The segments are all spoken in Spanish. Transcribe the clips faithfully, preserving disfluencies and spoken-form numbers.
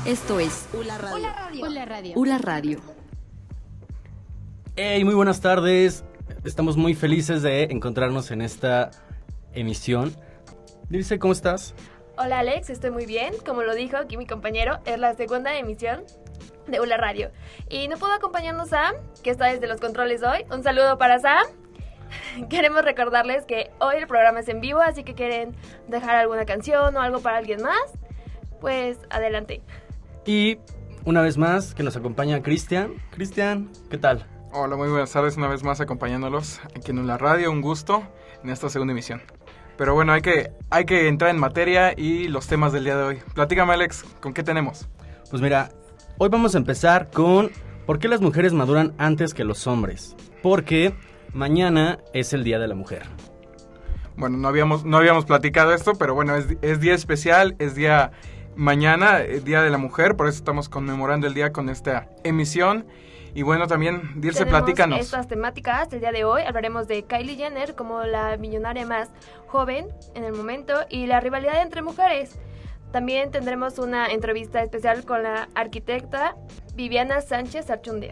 Esto es Ula Radio. Ula Radio. Ula Radio. Ula Radio. Hey, muy buenas tardes. Estamos muy felices de encontrarnos en esta emisión. Dice, ¿cómo estás? Hola Alex, estoy muy bien. Como lo dijo aquí mi compañero, es la segunda emisión de Ula Radio. Y no pudo acompañarnos Sam, que está desde los controles hoy. Un saludo para Sam. Queremos recordarles que hoy el programa es en vivo, así que quieren dejar alguna canción o algo para alguien más, pues adelante. Y una vez más que nos acompaña Cristian. Cristian, ¿qué tal? Hola, muy buenas tardes, una vez más acompañándolos aquí en la radio, un gusto en esta segunda emisión. Pero bueno, hay que, hay que entrar en materia y los temas del día de hoy. Platícame, Alex, ¿con qué tenemos? Pues mira, hoy vamos a empezar con ¿por qué las mujeres maduran antes que los hombres? Porque mañana es el Día de la Mujer. Bueno, no habíamos, no habíamos platicado esto, pero bueno, es, es día especial, es día mañana, el Día de la Mujer, por eso estamos conmemorando el día con esta emisión. Y bueno, también, Dirce, Tenemos platícanos. estas temáticas el día de hoy. Hablaremos de Kylie Jenner como la millonaria más joven en el momento y la rivalidad entre mujeres. También tendremos una entrevista especial con la arquitecta Viviana Sánchez Archundia,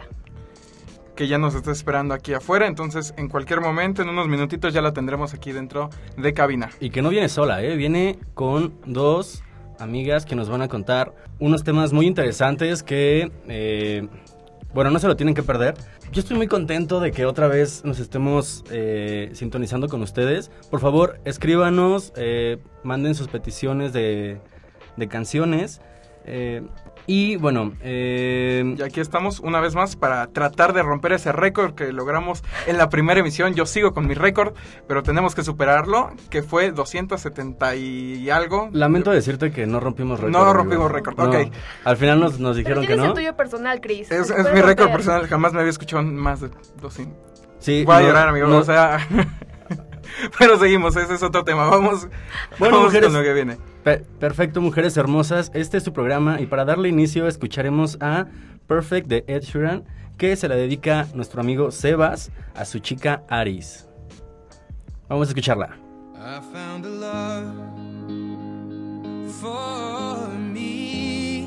Que ya nos está esperando aquí afuera, entonces en cualquier momento, en unos minutitos ya la tendremos aquí dentro de cabina. Y que no viene sola, ¿eh? Viene con dos amigas que nos van a contar unos temas muy interesantes que... Eh, Bueno, no se lo tienen que perder. Yo estoy muy contento de que otra vez nos estemos eh, sintonizando con ustedes. Por favor, escríbanos, eh, manden sus peticiones de, de canciones. Eh, y bueno... Eh, Y aquí estamos una vez más para tratar de romper ese récord que logramos en la primera emisión. Yo sigo con mi récord, pero tenemos que superarlo, que fue doscientos setenta y algo. Lamento decirte que no rompimos récord. No rompimos récord, no. ok. Al final nos, nos dijeron Pero que tienes no. el tuyo personal, Chris. Es, Se es puede mi récord romper. personal, jamás me había escuchado más de doscientos. Sí, Voy a no, llorar, amigo, no. o sea... Pero seguimos, ese es otro tema. Vamos, Bueno, vamos mujeres, con lo que viene. Pe- perfecto, mujeres hermosas. Este es su programa y para darle inicio escucharemos a Perfect de Ed Sheeran, que se la dedica nuestro amigo Sebas a su chica Aris. Vamos a escucharla. I found a love for me.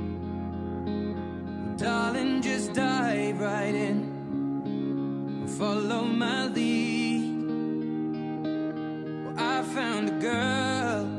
Darling, just dive right in. Follow my lead. Well, I found a girl,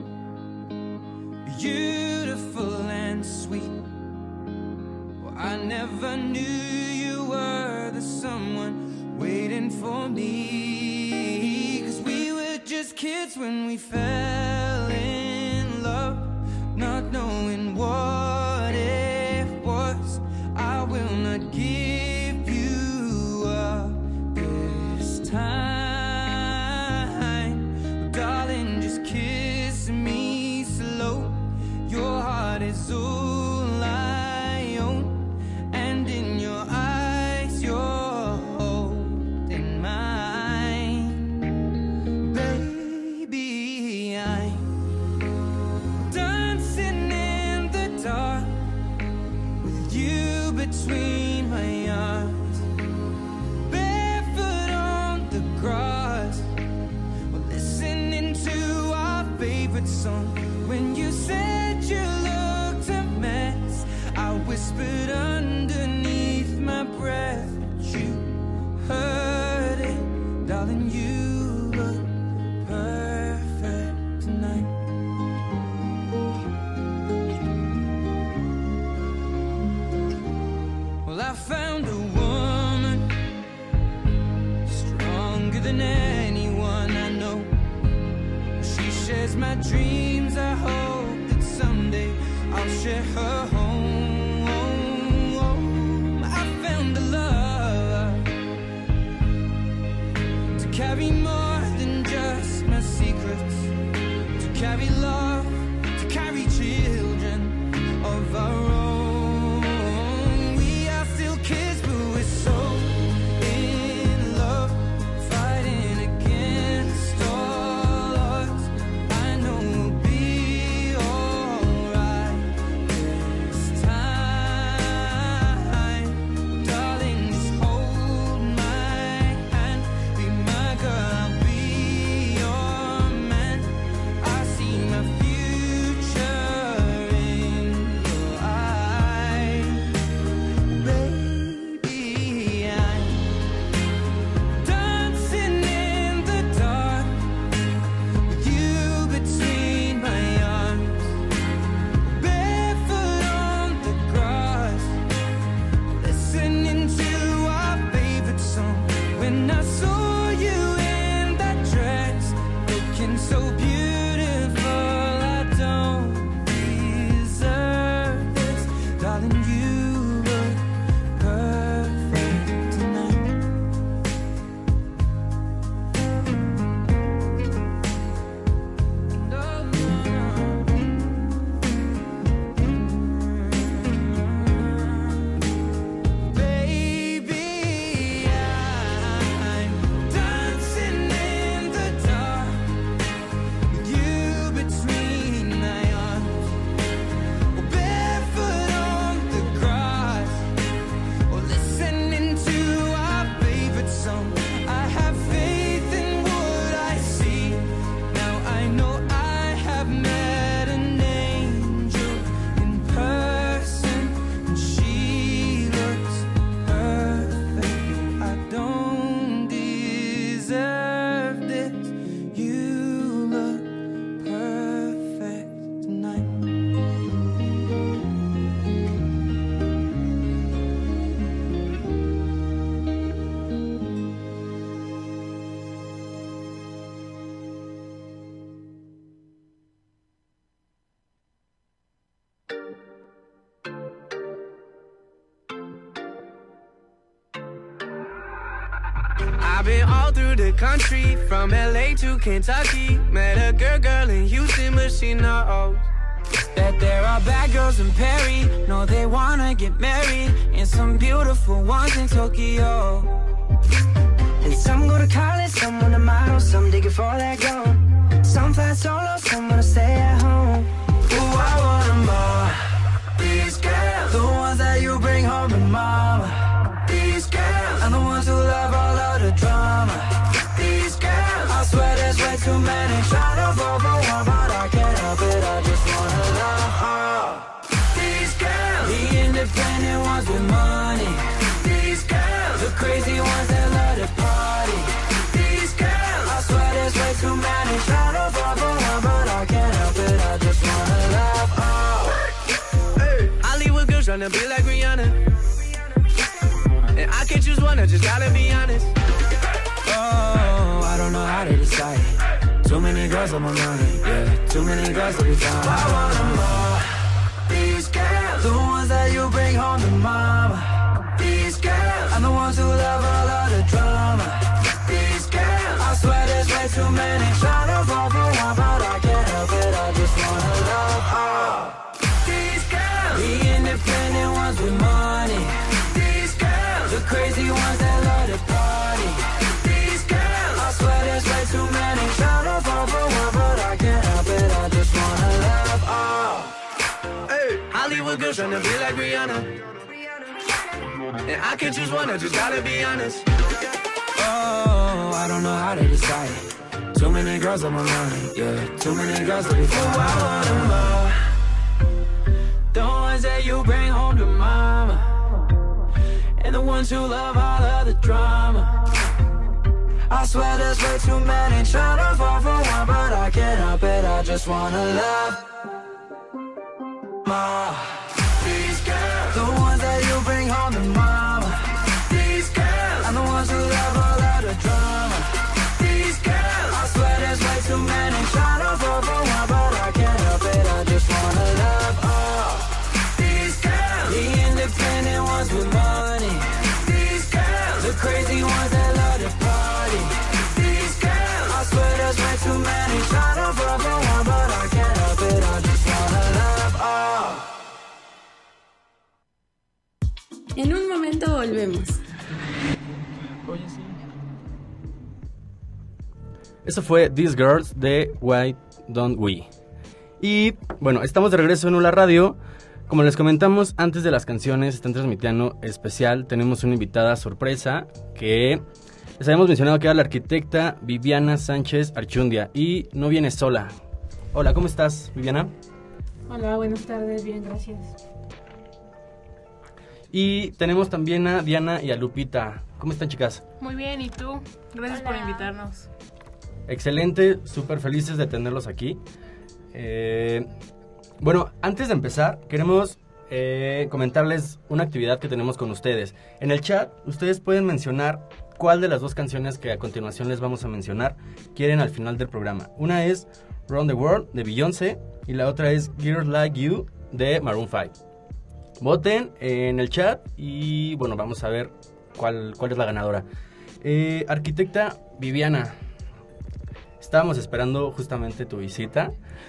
beautiful and sweet. Well, I never knew you were the someone waiting for me. 'Cause we were just kids when we fell in love, not knowing what it was. I will not give you up this time, darling, just kiss me slow. Your heart is all I own, and in your eyes you're holding mine. Baby, I'm dancing in the dark with you between my arms, barefoot on the grass, we're listening to our favorite song. When you said you looked a mess, I whispered underneath my breath, but you heard it, darling, you look perfect tonight. Well, I found a woman stronger than anyone I know. She shares my dreams. I hope that someday I'll share her home. I found a love to carry more than just my secrets, to carry love, to carry children of our own. We are still kids, but we're so in love, fighting against all odds. I know we'll be alright this time. Darling, just hold my hand, be my girl. When I saw you in that dress, looking so beautiful, I don't deserve this. Darling, you look perfect tonight. No, no, no. Baby, I'm dancing in the dark with you between my arms, or barefoot on the grass, or listening to our favorite song. I have faith in what I see. Now I know I have met an angel in person, and she looks perfect. I don't deserve this. You look perfect tonight. I've been all through the country, from L A to Kentucky. Met a good girl in Houston, but she knows that there are bad girls in Perry. No, they wanna get married, and some beautiful ones in Tokyo. And some go to college, some wanna model, some digging for that gold. Some fly solo, some wanna stay at home. Ooh, I want them all. These girls, the ones that you bring home to mama. These girls, and the ones who love all of the drama. These girls, I swear there's way too many. Try to fall for one, but I can't help it. I just wanna love all. These girls, the independent ones with money. These girls, the crazy ones that love to party. These girls, I swear there's way too many. Try to fall for one, but I can't help it. I just wanna love all. Hey. Hollywood girls tryna be like Rihanna, and I can't choose one, I just gotta be honest. Oh, I don't know how to decide. Too many girls on my mind, yeah. Too many girls to be found. I want them all. These girls, the ones that you bring home to mama. These girls, and the ones who love all of the drama. These girls, I swear there's way too many. Try to fall for one, but I can't help it. I just wanna love all. These girls, the independent ones with money. These girls, the crazy ones that love to party. These girls, I swear there's way too many. Try to fall for one, but I can't help it. I just wanna love all. Hey. Hollywood girls tryna be like Rihanna, and I can't choose one, I just gotta be honest. Oh, I don't know how to decide. Too many girls on my mind, yeah. Too many girls to be found. I want them all. The ones that you bring home to mama, and the ones who love all of the drama. I swear there's way too many. Try to fall for one, but I can't help it. I just wanna love more. These girls, the ones that you bring home to mama. These girls, and the ones who love all of the drama. These girls, I swear there's way too many. Try to fall for one, but I can't help it. I just wanna love all. These girls, the independent ones with money. These girls, the crazy ones that love to party. These girls, I swear there's way too many. Try to fall for one, but I can't help it. I just wanna love all. En un momento volvemos. Oye, sí. Eso fue These Girls de Why Don't We. Y bueno, estamos de regreso en Ula Radio. Como les comentamos antes de las canciones, están transmitiendo especial. Tenemos una invitada sorpresa que les habíamos mencionado que era la arquitecta Viviana Sánchez Archundia. Y no viene sola. Hola, ¿cómo estás, Viviana? Hola, buenas tardes, bien, gracias. Y tenemos también a Diana y a Lupita. ¿Cómo están, chicas? Muy bien, ¿y tú? Gracias Hola. por invitarnos. Excelente, súper felices de tenerlos aquí. Eh, bueno, antes de empezar, queremos eh, comentarles una actividad que tenemos con ustedes. En el chat, ustedes pueden mencionar cuál de las dos canciones que a continuación les vamos a mencionar quieren al final del programa. Una es Round the World de Beyoncé y la otra es Girls Like You de Maroon cinco. Voten en el chat y bueno, vamos a ver cuál, cuál es la ganadora. Eh, arquitecta Viviana, estábamos esperando justamente tu visita.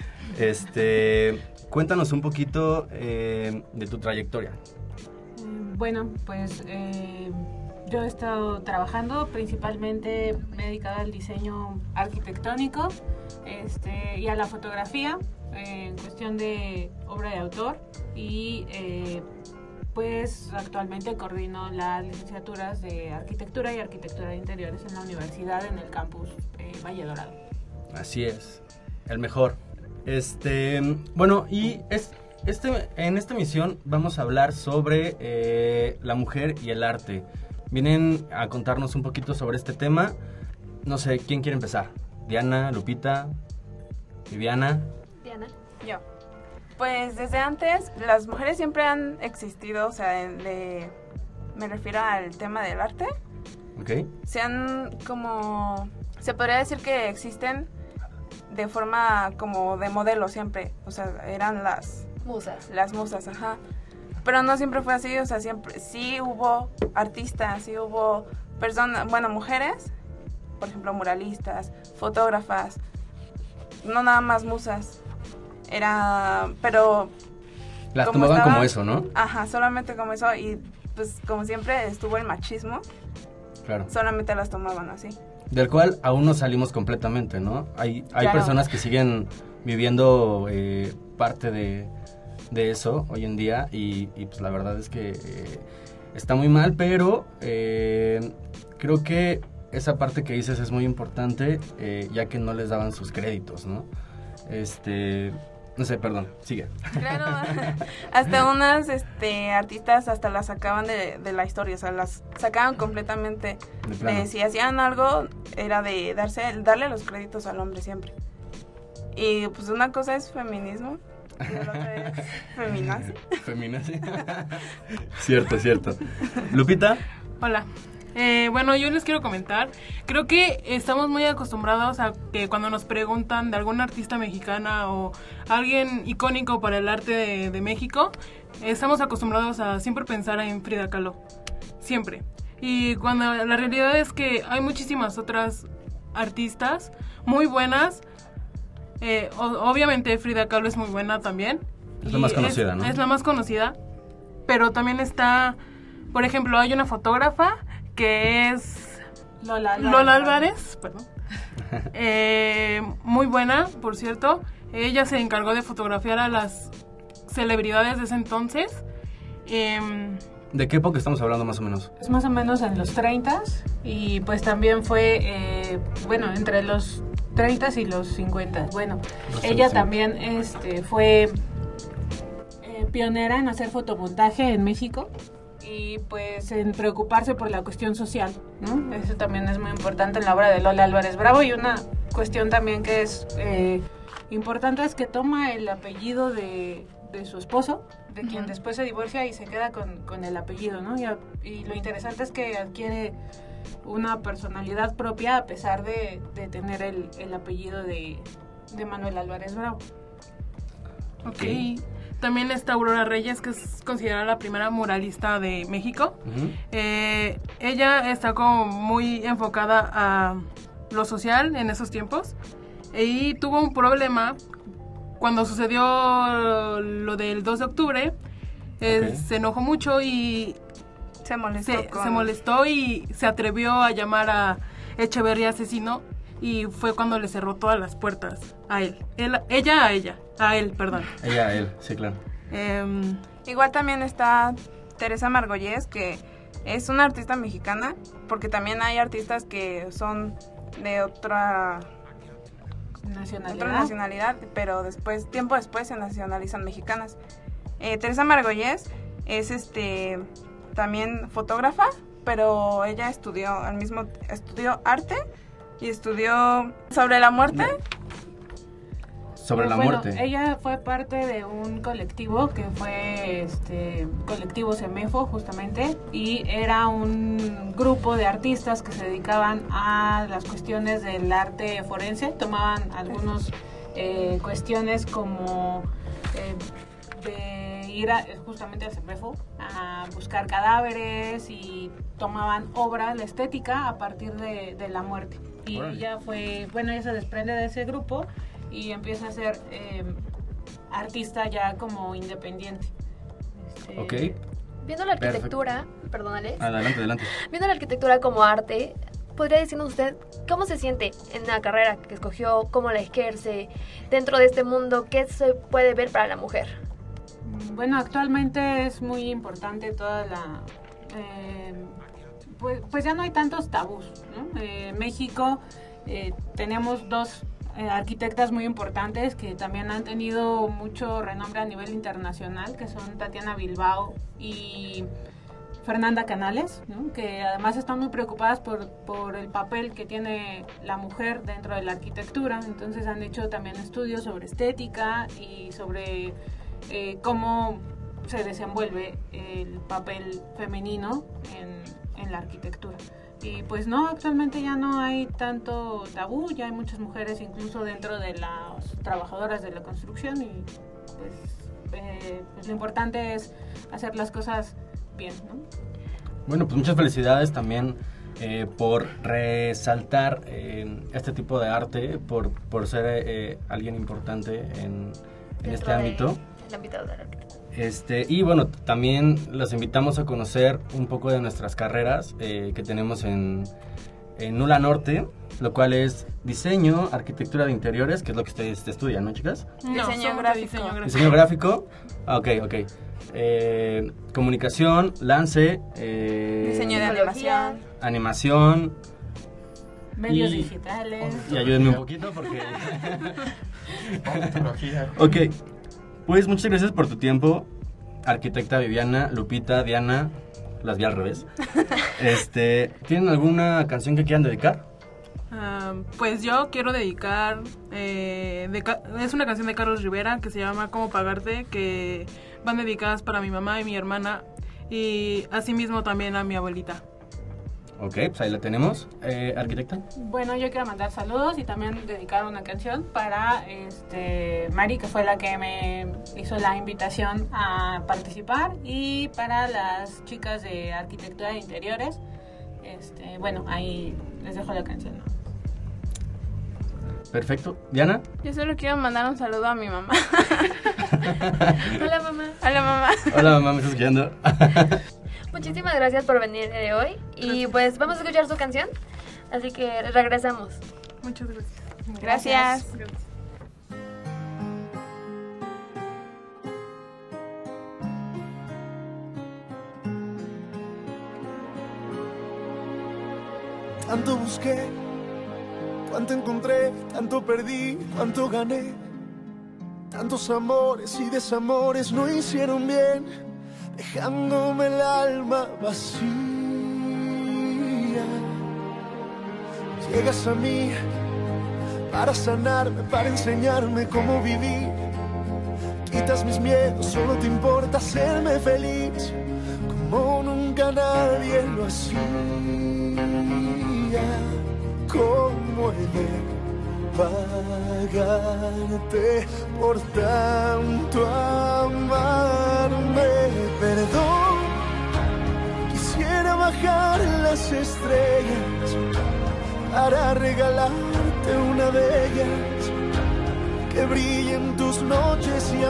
Este, cuéntanos un poquito eh, de tu trayectoria. Bueno, pues eh, yo he estado trabajando, principalmente me he dedicado al diseño arquitectónico este, y a la fotografía eh, en cuestión de obra de autor y eh, pues actualmente coordino las licenciaturas de arquitectura y arquitectura de interiores en la universidad en el campus eh, Valle Dorado. Así es, el mejor. Este, bueno, y es... Este, en esta emisión vamos a hablar sobre eh, la mujer y el arte. Vienen a contarnos un poquito sobre este tema. No sé, ¿quién quiere empezar? Diana, Lupita, Viviana. Diana. Yo. Pues desde antes las mujeres siempre han existido, o sea, de, de- me refiero al tema del arte. ¿Ok? Se han como, se podría decir que existen de forma como de modelo siempre, o sea, eran las Musas. las musas, ajá. Pero no siempre fue así, o sea, siempre sí hubo artistas, sí hubo personas, bueno, mujeres, por ejemplo, muralistas, fotógrafas, no nada más musas. Era, pero Las como tomaban estaba- como eso, ¿no? ajá, solamente como eso y pues como siempre estuvo el machismo, Claro. solamente las tomaban así. Del cual aún no salimos completamente, ¿no? Hay, hay Claro. personas que siguen viviendo eh, parte de, de eso hoy en día y, y, pues la verdad es que eh, está muy mal, pero eh, creo que esa parte que dices es muy importante, eh, ya que no les daban sus créditos, ¿no? Este, no sé, perdón, sigue. Claro, hasta unas este, artistas hasta las sacaban de, de la historia, o sea, las sacaban completamente. De plano. De si hacían algo, era de darse darle los créditos al hombre siempre. Y pues una cosa es feminismo y la otra es feminazi. Feminazi. Cierto, cierto. Lupita. Hola. Eh, bueno, yo les quiero comentar, creo que estamos muy acostumbrados a que cuando nos preguntan de alguna artista mexicana o alguien icónico para el arte de, de México, estamos acostumbrados a siempre pensar en Frida Kahlo, siempre. Y cuando la realidad es que hay muchísimas otras artistas muy buenas, eh, o- obviamente Frida Kahlo es muy buena también. Es la y más conocida, ¿no? Es la más conocida, pero también está, por ejemplo, hay una fotógrafa que es Lola Álvarez. Lola Álvarez, perdón. Eh, muy buena, por cierto. Ella se encargó de fotografiar a las celebridades de ese entonces. Em, ¿De qué época estamos hablando más o menos? Es más o menos en los treinta y pues también fue, eh, bueno, entre los treinta y los cincuenta. Bueno, Los ella cincuenta. también este, fue eh, pionera en hacer fotomontaje en México y pues en preocuparse por la cuestión social, ¿no? Eso también es muy importante en la obra de Lola Álvarez Bravo y una cuestión también que es eh, importante es que toma el apellido de, de su esposo, de quien Ujú. después se divorcia y se queda con, con el apellido, ¿no? Y, a- y lo interesante es que adquiere una personalidad propia a pesar de, de tener el, el apellido de, de Manuel Álvarez Bravo. ok. También está Aurora Reyes, que es considerada la primera muralista de México. Ujú. Eh, ella está como muy enfocada a lo social en esos tiempos y tuvo un problema cuando sucedió lo del dos de octubre. eh, Ok. Se enojó mucho y Se molestó se, con... se molestó y se atrevió a llamar a Echeverría asesino y fue cuando le cerró todas las puertas a él. Él- ella a ella, a él, perdón. Ella, él, sí, claro. Em, Igual también está Teresa Margolles, que es una artista mexicana, porque también hay artistas que son de otra, Nacionalidad. otra nacionalidad, pero después, tiempo después se nacionalizan mexicanas. Eh, Teresa Margolles es este también fotógrafa, pero ella estudió al mismo estudió arte y estudió sobre la muerte. sobre la bueno, muerte. Ella fue parte de un colectivo que fue este colectivo Semefo justamente, y era un grupo de artistas que se dedicaban a las cuestiones del arte forense. Tomaban algunos eh, cuestiones como eh, de ir a, justamente al Semefo a buscar cadáveres, y tomaban obra, la estética a partir de, de la muerte. Y Órale. ella fue, bueno, ella se desprende de ese grupo y empieza a ser eh, artista ya como independiente. Este, Ok, Viendo la arquitectura, perdón Alex, adelante, adelante. viendo la arquitectura como arte, ¿podría decirnos usted cómo se siente en la carrera que escogió, cómo la ejerce, dentro de este mundo, qué se puede ver para la mujer? Bueno, actualmente es muy importante toda la... eh, pues, pues ya no hay tantos tabús, ¿no? Eh, México eh, tenemos dos eh, arquitectas muy importantes que también han tenido mucho renombre a nivel internacional, que son Tatiana Bilbao y Fernanda Canales, ¿no? Que además están muy preocupadas por, por el papel que tiene la mujer dentro de la arquitectura. Entonces han hecho también estudios sobre estética y sobre eh, cómo se desenvuelve el papel femenino en, en la arquitectura. Y pues no, actualmente ya no hay tanto tabú, ya hay muchas mujeres incluso dentro de las trabajadoras de la construcción, y pues, eh, pues lo importante es hacer las cosas bien, ¿no? Bueno, pues muchas felicidades también eh, por resaltar eh, este tipo de arte, por, por ser eh, alguien importante en, en este Dentro de- ámbito. El ámbito de la arquitectura. Este, y bueno, también los invitamos a conocer un poco de nuestras carreras eh, que tenemos en, en Nula Norte, lo cual es diseño, arquitectura de interiores, que es lo que ustedes estudian, ¿no, chicas? No, Diseño somos de gráfico. diseño gráfico. Diseño gráfico, ah, ok, ok. Eh, comunicación, lance, eh, Diseño de Psicología. animación. animación, Medios Y- digitales. y ayúdenme un poquito porque... Ontología. Ok, pues muchas gracias por tu tiempo, arquitecta Viviana, Lupita, Diana, las vi al revés. Este, ¿tienen alguna canción que quieran dedicar? Ah, pues yo quiero dedicar, eh, de ca- es una canción de Carlos Rivera que se llama Cómo Pagarte, que van dedicadas para mi mamá y mi hermana, y asimismo también a mi abuelita. Ok, pues ahí la tenemos. Eh, arquitecta. Bueno, yo quiero mandar saludos y también dedicar una canción para este Mari, que fue la que me hizo la invitación a participar, y para las chicas de arquitectura de interiores. Este, bueno, ahí les dejo la canción, ¿no? Perfecto. Diana. Yo solo quiero mandar un saludo a mi mamá. Hola mamá. Hola mamá. Hola mamá, ¿me estás escuchando? Muchísimas gracias por venir el día de hoy. Y pues vamos a escuchar su canción. Así que regresamos. Muchas gracias. Gracias. Gracias. Tanto busqué, cuánto encontré, tanto perdí, cuánto gané. Tantos amores y desamores no hicieron bien, dejándome el alma vacía. Llegas a mí para sanarme, para enseñarme cómo vivir. Quitas mis miedos, solo te importa hacerme feliz, como nunca nadie lo hacía. ¿Cómo he de pagarte por tanto amarme? Perdón, quisiera bajar las estrellas para regalarte una de ellas, que brillen tus noches y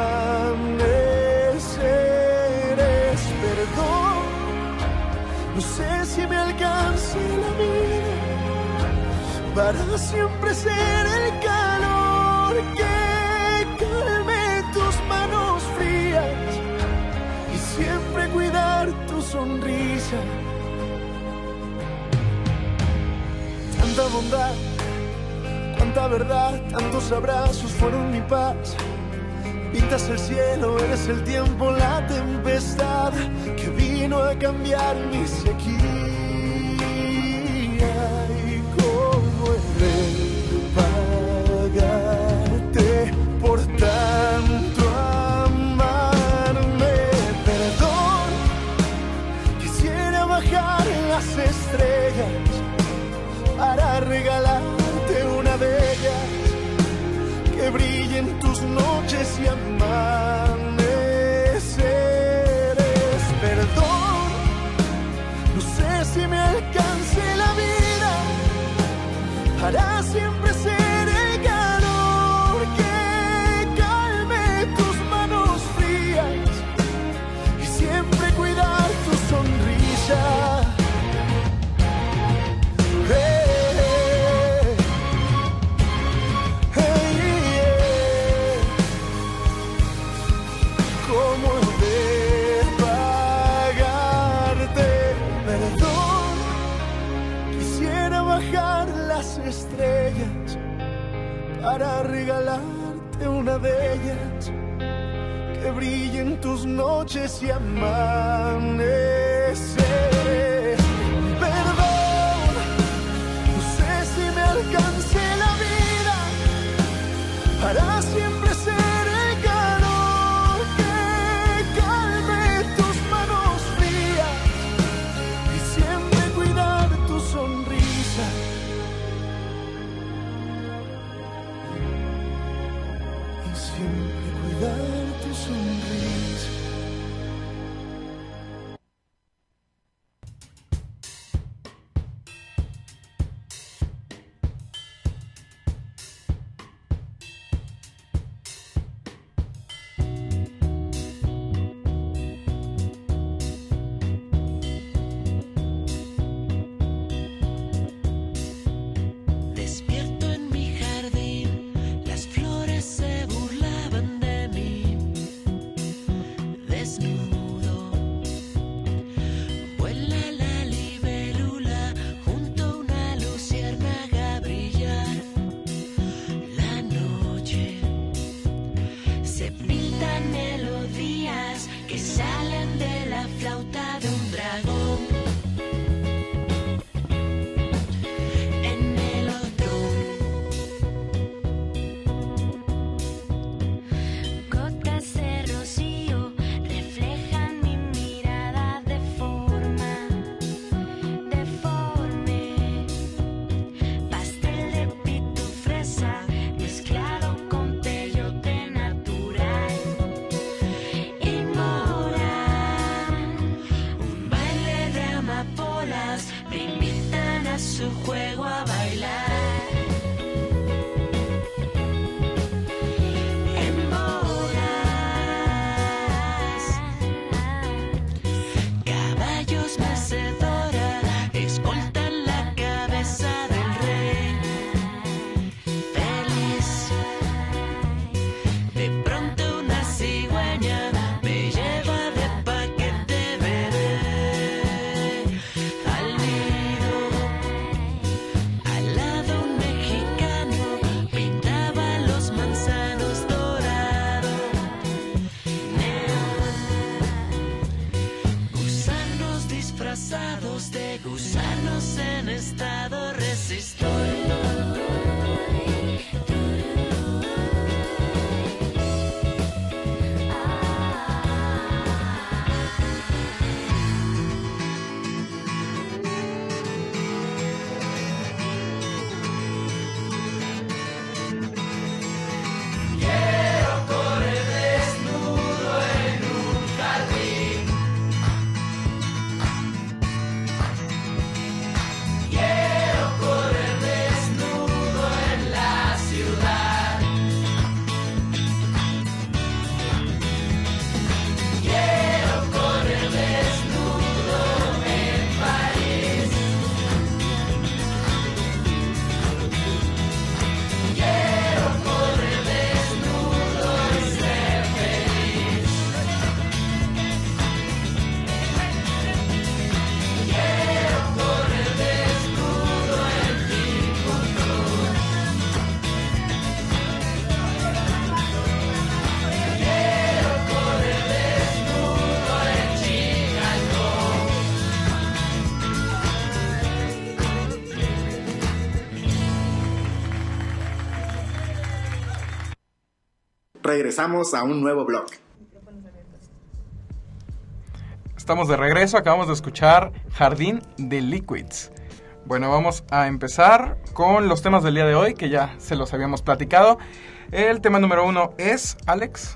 amaneceres. Perdón, no sé si me alcance la vida para siempre ser el calor que calme tus manos frías y siempre cuidar tu sonrisa. Tanta bondad, cuánta verdad, tantos abrazos fueron mi paz. Pintas el cielo, eres el tiempo, la tempestad que vino a cambiar mi sequía. Y cómo he de pagarte regalarte una de ellas, que brillen tus noches y amaneceres. Perdón, no sé si me alcance la vida para siempre ser el calor que calme tus manos frías y siempre cuidar tu sonrisa. Hey, hey, hey. ¿Cómo he de pagarte? Perdón, quisiera bajar las estrellas para regalarte una de ellas, que brillen tus noches y amaneceres. Perdón, no sé si me alcance la vida para siempre ser el calor que calme tus manos frías y siempre cuidar tu sonrisa. Y siempre cuidar tu sonrisa. Despierto en mi jardín, las flores se burlaban de mí. Desnudo, vuela la libélula junto a una luciérnaga a brillar. La noche se pintan melodías que salen de la flauta de un dragón. En el otoño, gotas de rocío reflejan mi mirada de forma deforme. Pastel de pito fresa mezclado con peyote natural. Inmoral, un baile de amapolas me invitan a su juego a bailar. En bodas, caballos mecedora escoltan la cabeza del rey. Feliz, de pronto una cigüeña me lleva de paquete bebé al nido. Al lado un mexicano pintaba los manzanos dorado. Neón, gusanos disfrazados de gusanos en estado resistor. Regresamos a un nuevo bloque. Estamos de regreso, acabamos de escuchar Jardín de Liquids. Bueno, vamos a empezar con los temas del día de hoy, que ya se los habíamos platicado. El tema número uno es, Alex.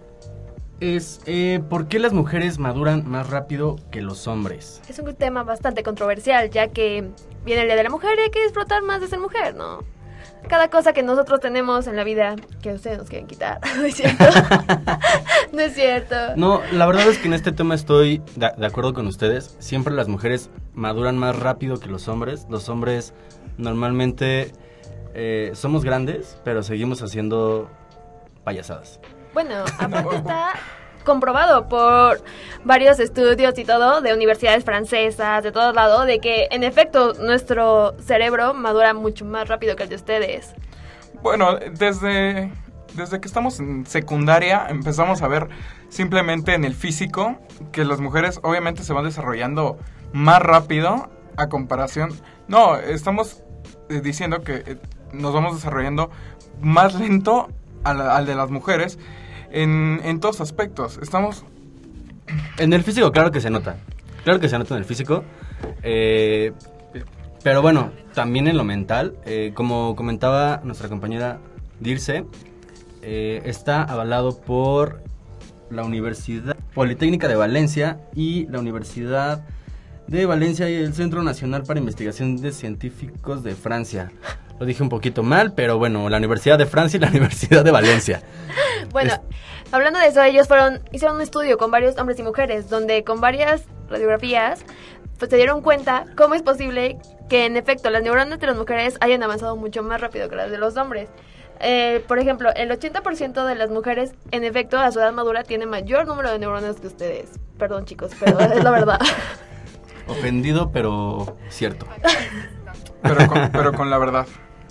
Es, eh, ¿por qué las mujeres maduran más rápido que los hombres? Es un tema bastante controversial, ya que viene el Día de la Mujer y hay que disfrutar más de ser mujer, ¿no? Cada cosa que nosotros tenemos en la vida que ustedes nos quieren quitar. No es cierto. No es cierto. No, la verdad es que en este tema estoy de, de acuerdo con ustedes. Siempre las mujeres maduran más rápido que los hombres. Los hombres normalmente eh, somos grandes, pero seguimos haciendo payasadas. Bueno, aparte está comprobado por varios estudios y todo de universidades francesas, de todos lados, de que en efecto nuestro cerebro madura mucho más rápido que el de ustedes. Bueno, desde, desde que estamos en secundaria empezamos a ver simplemente en el físico que las mujeres obviamente se van desarrollando más rápido a comparación... No, estamos eh, diciendo que eh, nos vamos desarrollando más lento al, al de las mujeres en, en todos aspectos. Estamos... En el físico, claro que se nota. Claro que se nota en el físico. Eh, pero bueno, también en lo mental. Eh, como comentaba nuestra compañera Dirce, eh, está avalado por la Universidad Politécnica de Valencia y la Universidad de Valencia y el Centro Nacional para Investigación de Científicos de Francia. Lo dije un poquito mal, pero bueno, la Universidad de Francia y la Universidad de Valencia. Bueno, Es- hablando de eso, ellos fueron hicieron un estudio con varios hombres y mujeres, donde con varias radiografías pues se dieron cuenta cómo es posible que en efecto las neuronas de las mujeres hayan avanzado mucho más rápido que las de los hombres. Eh, por ejemplo, el ochenta por ciento de las mujeres, en efecto, a su edad madura, tiene mayor número de neuronas que ustedes. Perdón, chicos, pero es la verdad. Ofendido, pero cierto. Pero con, pero con la verdad.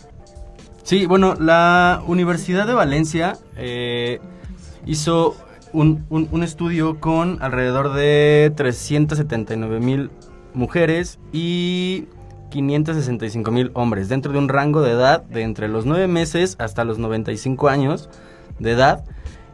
Sí, bueno, la Universidad de Valencia eh, hizo un, un, un estudio con alrededor de trescientos setenta y nueve mil mujeres y quinientos sesenta y cinco mil hombres, dentro de un rango de edad de entre los nueve meses hasta los noventa y cinco años de edad.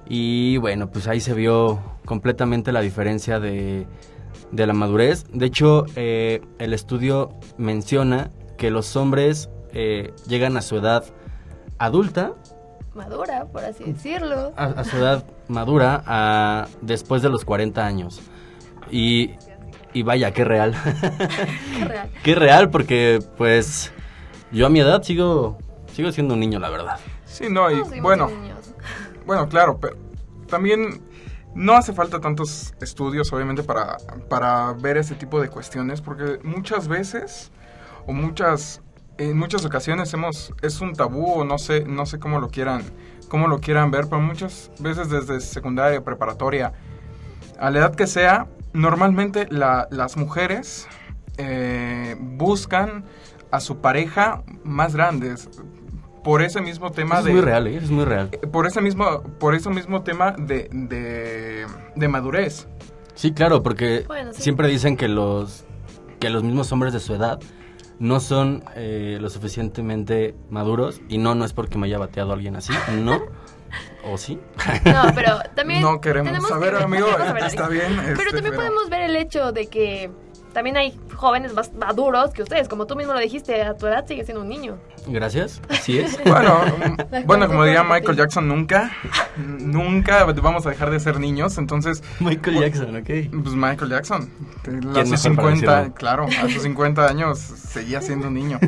Y bueno, pues ahí se vio completamente la diferencia de, de la madurez. De hecho, eh, el estudio menciona que los hombres eh, llegan a su edad adulta, Madura, por así decirlo. a, a su edad madura, a, después de los cuarenta años. Y, y vaya, qué real. Qué real. Qué real, porque pues yo a mi edad sigo, sigo siendo un niño, la verdad. Sí, no, y Todos seguimos bueno, siendo niños. bueno, claro, pero también no hace falta tantos estudios, obviamente, para, para ver ese tipo de cuestiones, porque muchas veces, o muchas, en muchas ocasiones hemos, es un tabú, o no sé, no sé cómo lo quieran, cómo lo quieran ver, pero muchas veces desde secundaria, preparatoria, a la edad que sea, normalmente la, las mujeres eh, buscan a su pareja más grandes, por ese mismo tema Eso es de... muy real, ¿eh? Eso es muy real. Por ese mismo, por ese mismo tema de, de, de madurez. Sí, claro, porque Bueno, sí. siempre dicen que los, que los mismos hombres de su edad no son eh, lo suficientemente maduros. Y no, no es porque me haya bateado alguien así, no. ¿O sí? No, pero también No queremos tenemos saber, que- amigo, queremos saber, está Alex. bien. Pero este, también podemos ver el hecho de que también hay jóvenes más maduros que ustedes. Como tú mismo lo dijiste, a tu edad sigues siendo un niño. Gracias, así es. Bueno, mm, bueno, como diría Michael Jackson, nunca, nunca vamos a dejar de ser niños, entonces... Michael Jackson, ok. Pues Michael Jackson, que a ¿Quién sus mejor para cincuenta, decirlo? claro, a sus cincuenta años seguía siendo un niño.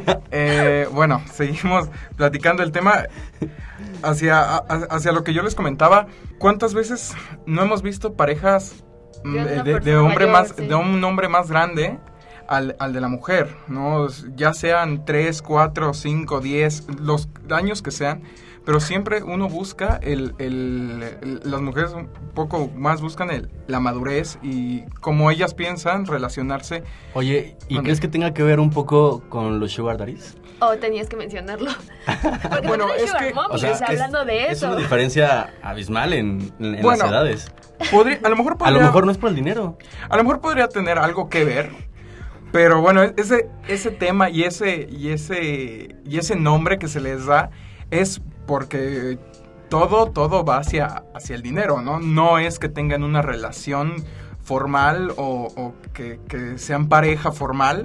Eh, bueno, seguimos platicando el tema hacia, a- hacia lo que yo les comentaba. ¿Cuántas veces no hemos visto parejas mm, De una de, de- de persona hombre mayor, más, sí. de un hombre más grande al, al de la mujer, ¿no? Ya sean tres, cuatro, cinco, diez, los años que sean, pero siempre uno busca, el, el, el- las mujeres un poco más buscan el, la madurez y como ellas piensan relacionarse. Oye, ¿y Mande. crees que tenga que ver un poco con los sugar daddies? Oh, tenías que mencionarlo. Porque Bueno, también hay es sugar que- mommies, O sea, es, hablando de es eso. una diferencia abismal en, en- en Bueno, las edades. Podría, a lo mejor A podría, lo mejor no es por el dinero. a lo mejor podría tener algo que ver, pero bueno, ese, ese tema y ese, y ese, y ese nombre que se les da es porque todo, todo va hacia, hacia el dinero, ¿no? No es que tengan una relación formal o, o que, que sean pareja formal,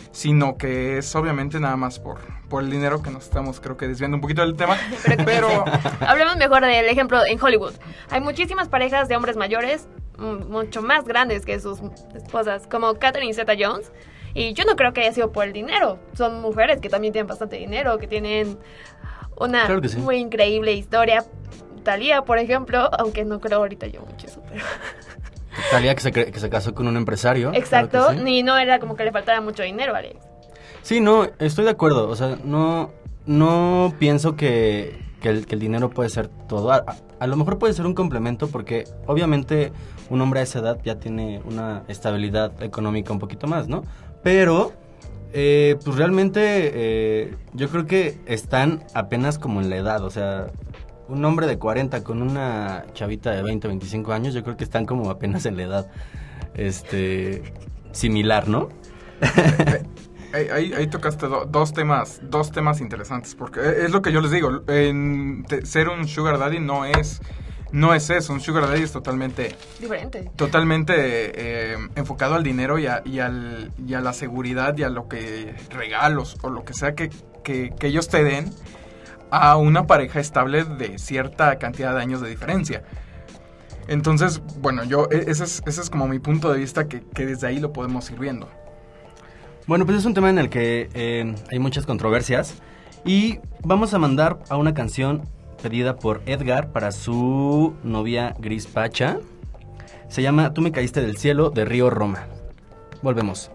sino que es obviamente nada más por, por el dinero, que nos estamos creo que desviando un poquito del tema, Pero, pero hablemos mejor del ejemplo en Hollywood. Hay muchísimas parejas de hombres mayores, m- mucho más grandes que sus esposas, como Catherine Zeta-Jones. Y yo no creo que haya sido por el dinero. Son mujeres que también tienen bastante dinero, que tienen una Claro que sí. muy increíble historia. Thalía, por ejemplo, aunque no creo ahorita yo mucho eso, pero... Thalía que se, cre- que se casó con un empresario. Exacto, claro que sí. ni no era como que le faltara mucho dinero, Alex. Sí, no, estoy de acuerdo. O sea, no, no pienso que, que, el, que el dinero puede ser todo. A, a- a lo mejor puede ser un complemento porque obviamente un hombre a esa edad ya tiene una estabilidad económica un poquito más, ¿no? Pero, eh, pues realmente eh, yo creo que están apenas como en la edad. O sea, un hombre de cuarenta con una chavita de veinte, veinticinco años, yo creo que están como apenas en la edad este similar, ¿no? ahí, ahí, ahí tocaste do- dos temas dos temas interesantes, porque es lo que yo les digo, en te- ser un sugar daddy no es no es eso. Un sugar daddy es totalmente Diferente. totalmente eh, enfocado al dinero y a, y, al, y a la seguridad y a lo que regalos o lo que sea que, que, que ellos te den a una pareja estable de cierta cantidad de años de diferencia. Entonces, bueno, yo e- ese es, ese es como mi punto de vista, que, que desde ahí lo podemos ir viendo. Bueno, pues es un tema en el que eh, hay muchas controversias y vamos a mandar a una canción pedida por Edgar para su novia Gris Pacha. Se llama Tú me caíste del cielo, de Río Roma. Volvemos.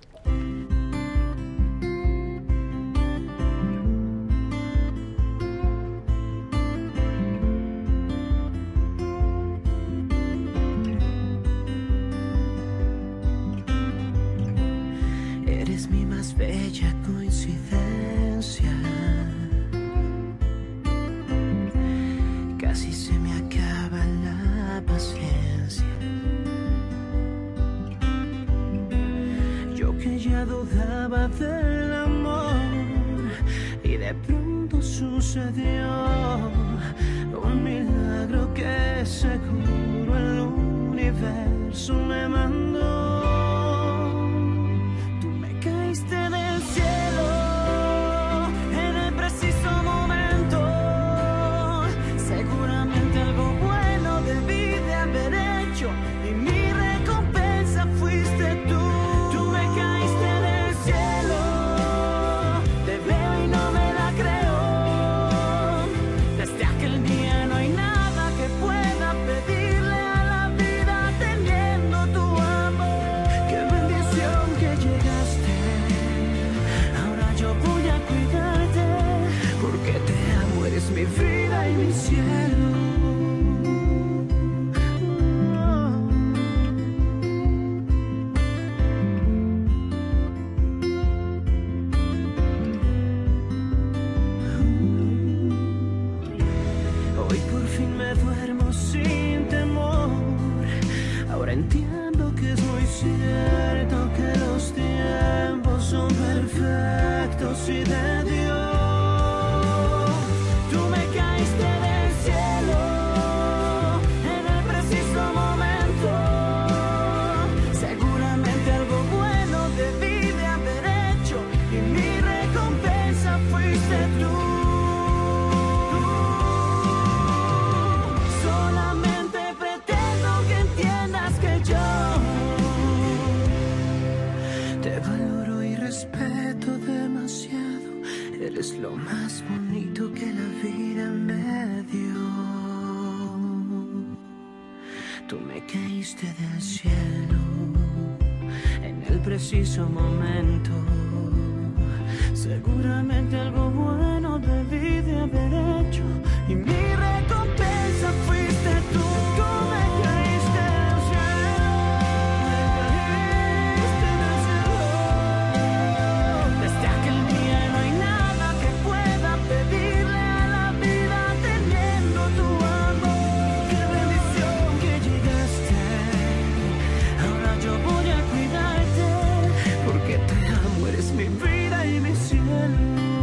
Eres mi más bella coincidencia. Casi se me acaba la paciencia. Yo que ya dudaba del amor y de pronto sucedió un milagro que seguro el universo me mandó. Caíste del cielo en el preciso momento. Seguramente algo bueno debí de haber hecho y mi recompensa fuiste tú. Tú me caíste del cielo, te veo y no me la creo. Desde aquel día no hay nada que pueda pedirle a la vida teniendo tu amor. Qué bendición que llegaste. Ahora yo voy a cuidarte, porque te amo, eres mi vida y mi cielo. Hoy por fin me duermo sin temor. Ahora entiendo que es muy cierto que los tiempos son perfectos y de Dios. Tú me caíste del cielo en el preciso momento. Seguramente algo bueno debí de haber hecho y mi recompensa fuiste tú. Solamente pretendo que entiendas que yo te valoro y respeto demasiado. Eres lo más bonito que la vida me dio. Tú me caíste del cielo en el preciso momento. Seguramente algo bueno debí de haber hecho y mi recompensa fuiste tú. Tú me caíste del cielo, me caíste del cielo. Desde aquel día no hay nada que pueda pedirle a la vida teniendo tu amor. Qué bendición que llegaste. Ahora yo voy a cuidarte, porque te amo, eres mi vida y mi cielo.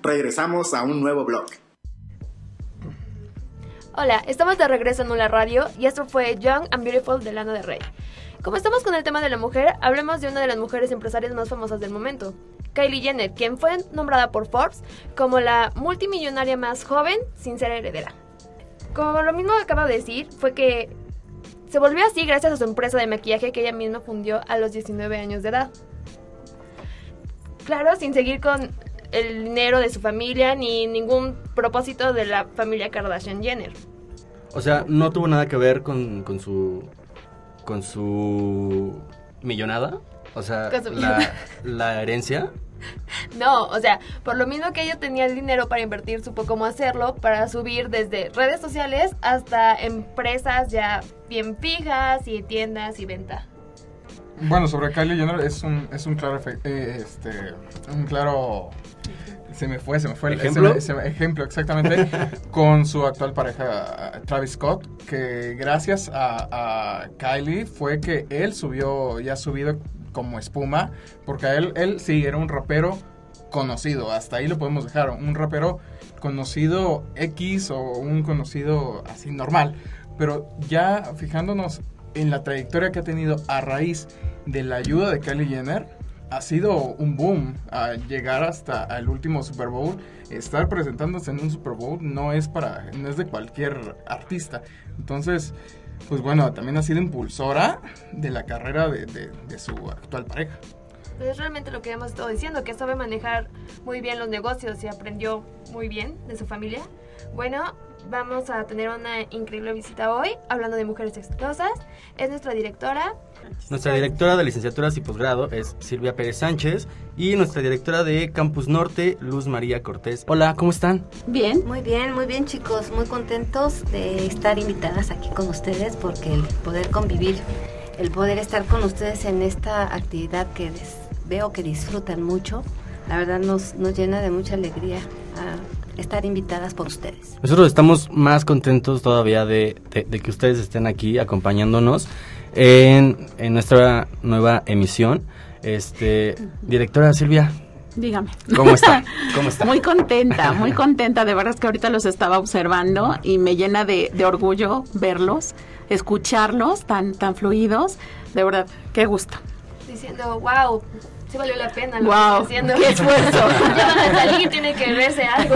Regresamos a un nuevo blog. Hola, estamos de regreso en Nula Radio y esto fue Young and Beautiful de Lana del Rey. Como estamos con el tema de la mujer, hablemos de una de las mujeres empresarias más famosas del momento, Kylie Jenner, quien fue nombrada por Forbes como la multimillonaria más joven sin ser heredera. Como lo mismo acaba de decir, fue que se volvió así gracias a su empresa de maquillaje que ella misma fundió a los diecinueve años de edad. Claro, sin seguir con el dinero de su familia ni ningún propósito de la familia Kardashian Jenner. O sea, no tuvo nada que ver con, con su con su millonada, o sea, Con su la, la herencia. No, o sea, por lo mismo que ella tenía el dinero para invertir, supo cómo hacerlo para subir desde redes sociales hasta empresas ya bien fijas y tiendas y venta. Bueno, sobre Kylie Jenner es un, es un claro efe- eh, este, un claro se me fue, se me fue el ¿Ejemplo? ese- ese ejemplo exactamente con su actual pareja Travis Scott, que gracias a, a Kylie fue que él subió, ya ha subido como espuma, porque a él, él sí era un rapero conocido, hasta ahí lo podemos dejar, un rapero conocido X o un conocido así normal, pero ya fijándonos en la trayectoria que ha tenido a raíz de la ayuda de Kylie Jenner, ha sido un boom a llegar hasta el último Super Bowl. Estar presentándose en un Super Bowl no es para, no es de cualquier artista. Entonces, pues bueno, también ha sido impulsora de la carrera de, de, de su actual pareja. Es realmente lo que hemos estado diciendo, que sabe manejar muy bien los negocios y aprendió muy bien de su familia. Bueno, vamos a tener una increíble visita hoy, hablando de mujeres exitosas. Es nuestra directora. Nuestra directora de licenciaturas y posgrado es Silvia Pérez Sánchez y nuestra directora de Campus Norte, Luz María Cortés. Hola, ¿cómo están? Bien. Muy bien, muy bien, chicos. Muy contentos de estar invitadas aquí con ustedes porque el poder convivir, el poder estar con ustedes en esta actividad que des- veo que disfrutan mucho, la verdad nos, nos llena de mucha alegría a estar invitadas por ustedes. Nosotros estamos más contentos todavía de, de, de que ustedes estén aquí acompañándonos en, en nuestra nueva emisión. Este, directora Silvia, Dígame. ¿cómo está? ¿Cómo está? Muy contenta, muy contenta. De verdad es que ahorita los estaba observando y me llena de, de orgullo verlos, escucharlos tan, tan fluidos. De verdad, qué gusto. Diciendo, wow, sí valió la pena lo Guau, que estoy haciendo. qué esfuerzo. Ya van a salir, tiene que verse algo.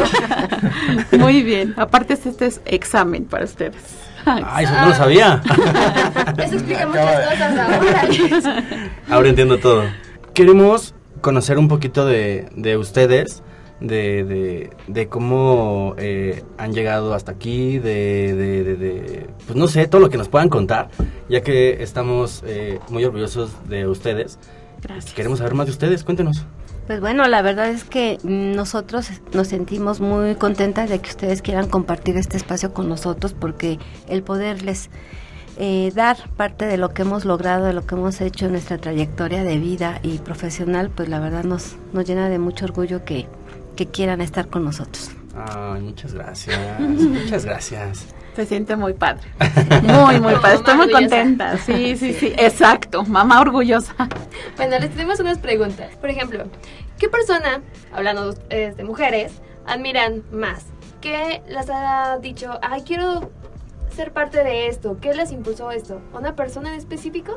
Muy bien. Aparte este, este es examen para ustedes. Ay, eso no lo sabía. Eso explica muchas cosas ahora. Ahora entiendo todo. Queremos conocer un poquito de, de ustedes, de, de, de cómo eh, han llegado hasta aquí, de, de, de, de, pues no sé, todo lo que nos puedan contar, ya que estamos eh, muy orgullosos de ustedes. Gracias. Queremos saber más de ustedes, cuéntenos. Pues bueno, la verdad es que nosotros nos sentimos muy contentas de que ustedes quieran compartir este espacio con nosotros porque el poderles eh, dar parte de lo que hemos logrado, de lo que hemos hecho en nuestra trayectoria de vida y profesional, pues la verdad nos, nos llena de mucho orgullo que, que quieran estar con nosotros. Ay, muchas gracias, muchas gracias. Se siente muy padre. Muy, muy padre. Estoy muy orgullosa. contenta. Sí, sí, sí. Exacto. Mamá orgullosa. Bueno, les tenemos unas preguntas. Por ejemplo, ¿qué persona, hablando eh, de mujeres, admiran más? ¿Qué les ha dicho, ay, quiero ser parte de esto? ¿Qué les impulsó esto? ¿Una persona en específico?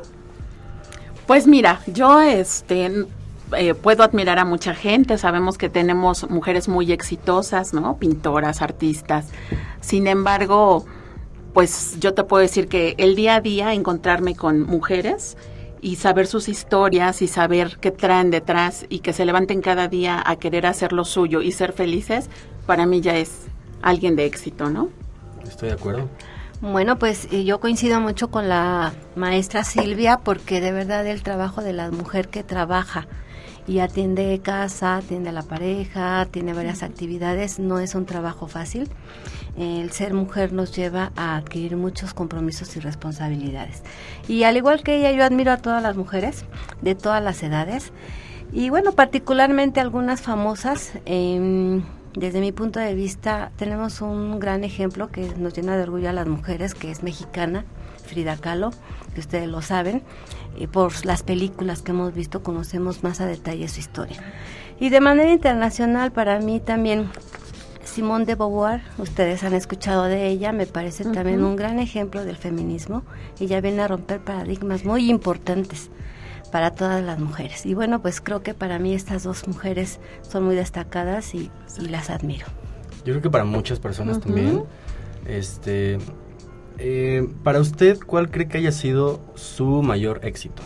Pues mira, yo este eh, puedo admirar a mucha gente. Sabemos que tenemos mujeres muy exitosas, ¿no? Pintoras, artistas. Sin embargo, pues yo te puedo decir que el día a día encontrarme con mujeres y saber sus historias y saber qué traen detrás y que se levanten cada día a querer hacer lo suyo y ser felices, para mí ya es alguien de éxito, ¿no? Estoy de acuerdo. Bueno, pues eh, yo coincido mucho con la maestra Silvia porque de verdad el trabajo de la mujer que trabaja y atiende casa, atiende a la pareja, tiene varias actividades, no es un trabajo fácil. El ser mujer nos lleva a adquirir muchos compromisos y responsabilidades. Y al igual que ella, yo admiro a todas las mujeres de todas las edades y bueno, particularmente algunas famosas. Eh, desde mi punto de vista, tenemos un gran ejemplo que nos llena de orgullo a las mujeres, que es mexicana, Frida Kahlo, que ustedes lo saben, y por las películas que hemos visto conocemos más a detalle su historia. Y de manera internacional, para mí también Simone de Beauvoir, ustedes han escuchado de ella, me parece uh-huh. también un gran ejemplo del feminismo. Ella viene a romper paradigmas muy importantes para todas las mujeres. Y bueno, pues creo que para mí estas dos mujeres son muy destacadas y, y las admiro. Yo creo que para muchas personas uh-huh. también. Este, eh, para usted, ¿cuál cree que haya sido su mayor éxito?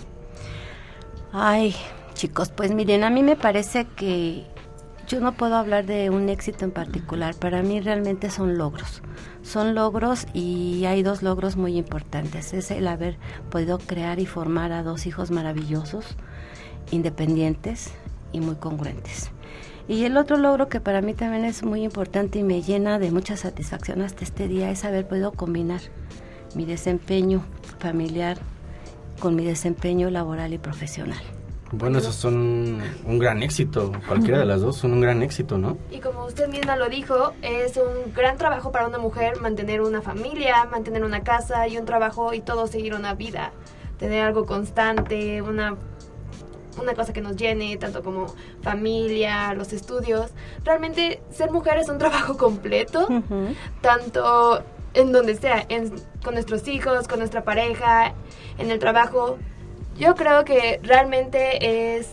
Ay, chicos, pues miren, a mí me parece que yo no puedo hablar de un éxito en particular. Para mí realmente son logros. Son logros y hay dos logros muy importantes. Es el haber podido crear y formar a dos hijos maravillosos, independientes y muy congruentes. Y el otro logro que para mí también es muy importante y me llena de mucha satisfacción hasta este día es haber podido combinar mi desempeño familiar con mi desempeño laboral y profesional. Bueno, esos son un gran éxito, cualquiera de las dos son un gran éxito, ¿no? Y como usted misma lo dijo, es un gran trabajo para una mujer mantener una familia, mantener una casa y un trabajo y todo seguir una vida, tener algo constante, una, una cosa que nos llene, tanto como familia, los estudios. Realmente ser mujer es un trabajo completo, uh-huh. tanto en donde sea, en, con nuestros hijos, con nuestra pareja, en el trabajo. Yo creo que realmente es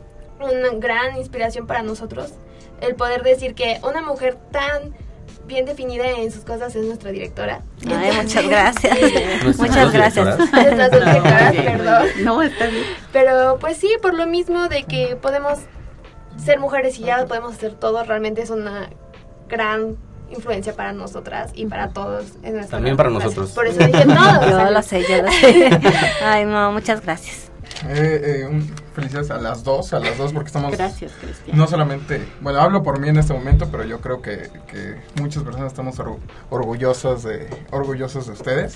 una gran inspiración para nosotros el poder decir que una mujer tan bien definida en sus cosas es nuestra directora. Ay, Entonces, muchas gracias. Muchas gracias. Nuestras dos directoras, perdón. No, está bien. Pero pues sí, por lo mismo de que podemos ser mujeres y ya lo podemos hacer todo, realmente es una gran influencia para nosotras y para todos en nuestra También para clase. Nosotros. Por eso dije todo. Yo lo sé, yo lo sé. Ay, no, muchas gracias. Eh, eh, un, felicidades a las dos, a las dos porque estamos... Gracias, Cristian. No solamente, bueno, hablo por mí en este momento, pero yo creo que, que muchas personas estamos or, orgullosas de orgullosos de ustedes.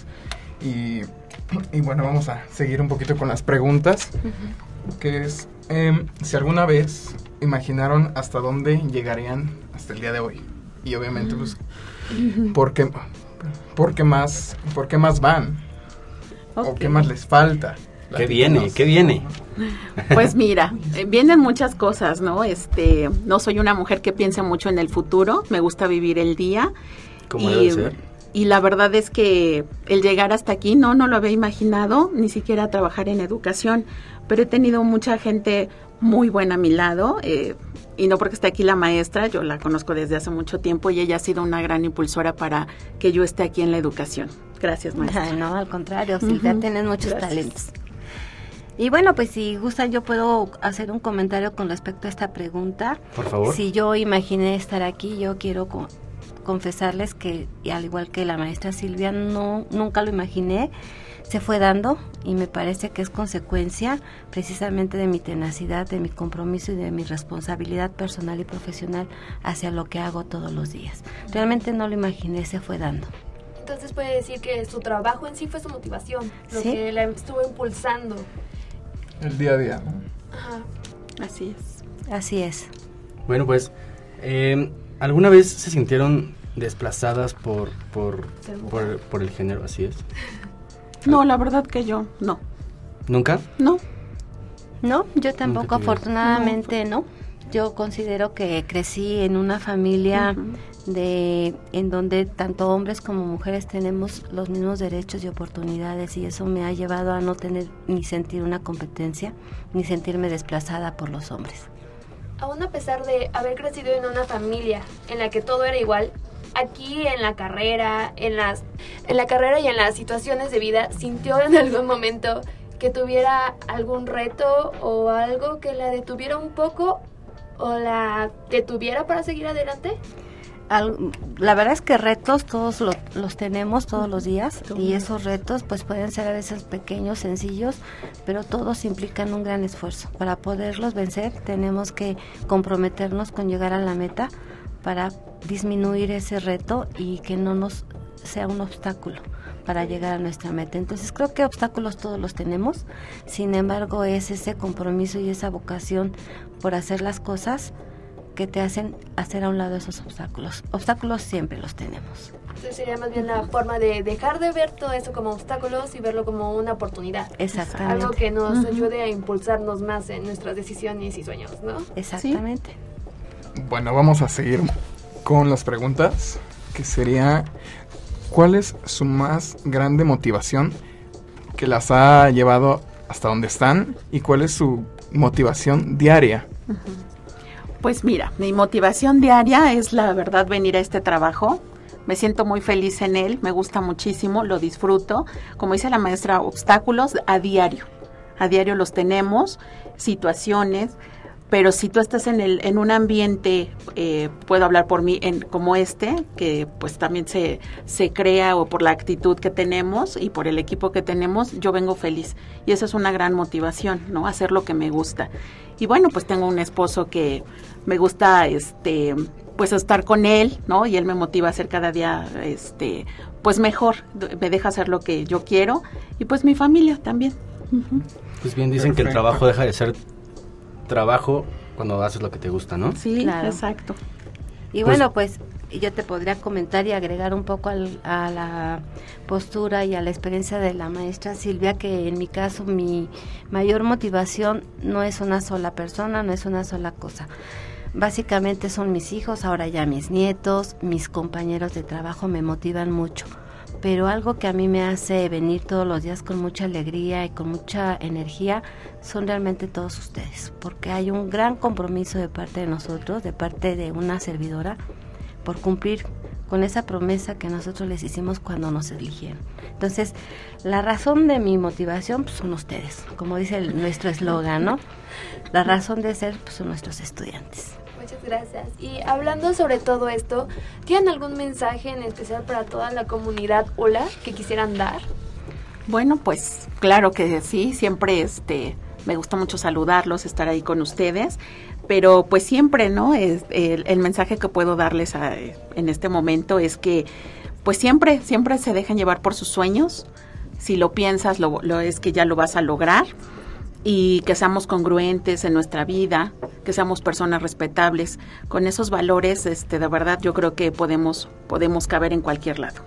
Y, y bueno, vamos a seguir un poquito con las preguntas, uh-huh. que es, eh, si alguna vez imaginaron hasta dónde llegarían hasta el día de hoy. Y obviamente, pues, ¿por qué, por qué más, por qué más van? Okay. ¿O qué más les falta? ¿Qué viene? ¿Qué viene? Pues mira, eh, vienen muchas cosas, ¿no? Este, no soy una mujer que piensa mucho en el futuro, me gusta vivir el día. ¿Cómo y, debe ser? Y la verdad es que el llegar hasta aquí, no, no lo había imaginado, ni siquiera trabajar en educación, pero he tenido mucha gente muy buena a mi lado, eh, y no porque esté aquí la maestra, yo la conozco desde hace mucho tiempo y ella ha sido una gran impulsora para que yo esté aquí en la educación. Gracias, maestra. Ay, no, al contrario, Silvia, uh-huh. tienes muchos Gracias. talentos. Y bueno, pues si gustan, yo puedo hacer un comentario con respecto a esta pregunta. Por favor. Si yo imaginé estar aquí, yo quiero co- confesarles que, al igual que la maestra Silvia, no nunca lo imaginé. Se fue dando y me parece que es consecuencia precisamente de mi tenacidad, de mi compromiso y de mi responsabilidad personal y profesional hacia lo que hago todos los días. Realmente no lo imaginé, se fue dando. Entonces puede decir que su trabajo en sí fue su motivación, lo ¿Sí? que la estuvo impulsando. El día a día, ¿no? Ajá. Así es. Así es. Bueno, pues, eh, ¿alguna vez se sintieron desplazadas por, por, por, por el género? Así es. No, la verdad que yo, no. ¿Nunca? No. No, yo tampoco, afortunadamente no. no. Yo considero que crecí en una familia uh-huh. de en donde tanto hombres como mujeres tenemos los mismos derechos y oportunidades, y eso me ha llevado a no tener ni sentir una competencia, ni sentirme desplazada por los hombres. Aún a pesar de haber crecido en una familia en la que todo era igual, aquí en la carrera, en las en la carrera y en las situaciones de vida, ¿sintió en algún momento que tuviera algún reto o algo que la detuviera un poco o la detuviera para seguir adelante? Al, la verdad es que retos todos lo, los tenemos todos los días, y esos retos pues pueden ser a veces pequeños, sencillos, pero todos implican un gran esfuerzo. Para poderlos vencer tenemos que comprometernos con llegar a la meta para disminuir ese reto y que no nos sea un obstáculo para llegar a nuestra meta. Entonces creo que obstáculos todos los tenemos, sin embargo es ese compromiso y esa vocación por hacer las cosas que te hacen hacer a un lado esos obstáculos. Obstáculos siempre los tenemos. Entonces sería más bien la forma de dejar de ver todo eso como obstáculos y verlo como una oportunidad. Exactamente. Algo que nos Uh-huh. ayude a impulsarnos más en nuestras decisiones y sueños, ¿no? Exactamente. Sí. Bueno, vamos a seguir con las preguntas, que sería, ¿cuál es su más grande motivación que las ha llevado hasta donde están y cuál es su motivación diaria? Uh-huh. Pues mira, mi motivación diaria es la verdad venir a este trabajo. Me siento muy feliz en él, me gusta muchísimo, lo disfruto. Como dice la maestra, obstáculos a diario. A diario los tenemos, situaciones, pero si tú estás en el en un ambiente, eh, puedo hablar por mí, en, como este, que pues también se, se crea o por la actitud que tenemos y por el equipo que tenemos, yo vengo feliz. Y esa es una gran motivación, ¿no? Hacer lo que me gusta. Y bueno, pues tengo un esposo que me gusta, este... pues estar con él, ¿no? Y él me motiva a ser cada día, este, pues mejor, me deja hacer lo que yo quiero y pues mi familia también. Uh-huh. Pues bien, dicen Perfecto. que el trabajo deja de ser trabajo cuando haces lo que te gusta, ¿no? Sí, claro. Exacto. Y pues, bueno, pues yo te podría comentar y agregar un poco al, a la postura y a la experiencia de la maestra Silvia, que en mi caso mi mayor motivación no es una sola persona, no es una sola cosa. Básicamente son mis hijos, ahora ya mis nietos, mis compañeros de trabajo me motivan mucho, pero algo que a mí me hace venir todos los días con mucha alegría y con mucha energía son realmente todos ustedes, porque hay un gran compromiso de parte de nosotros, de parte de una servidora, por cumplir con esa promesa que nosotros les hicimos cuando nos eligieron. Entonces, la razón de mi motivación pues, son ustedes, como dice el, nuestro eslogan, ¿no? La razón de ser pues, son nuestros estudiantes. Muchas gracias. Y hablando sobre todo esto, ¿tienen algún mensaje en especial para toda la comunidad U L A que quisieran dar? Bueno, pues claro que sí, siempre este me gusta mucho saludarlos, estar ahí con ustedes, pero pues siempre, ¿no? Es el, el mensaje que puedo darles a, en este momento es que pues siempre, siempre se dejan llevar por sus sueños. Si lo piensas, lo, lo es que ya lo vas a lograr. Y que seamos congruentes en nuestra vida, que seamos personas respetables. Con esos valores, este, de verdad, yo creo que podemos, podemos caber en cualquier lado.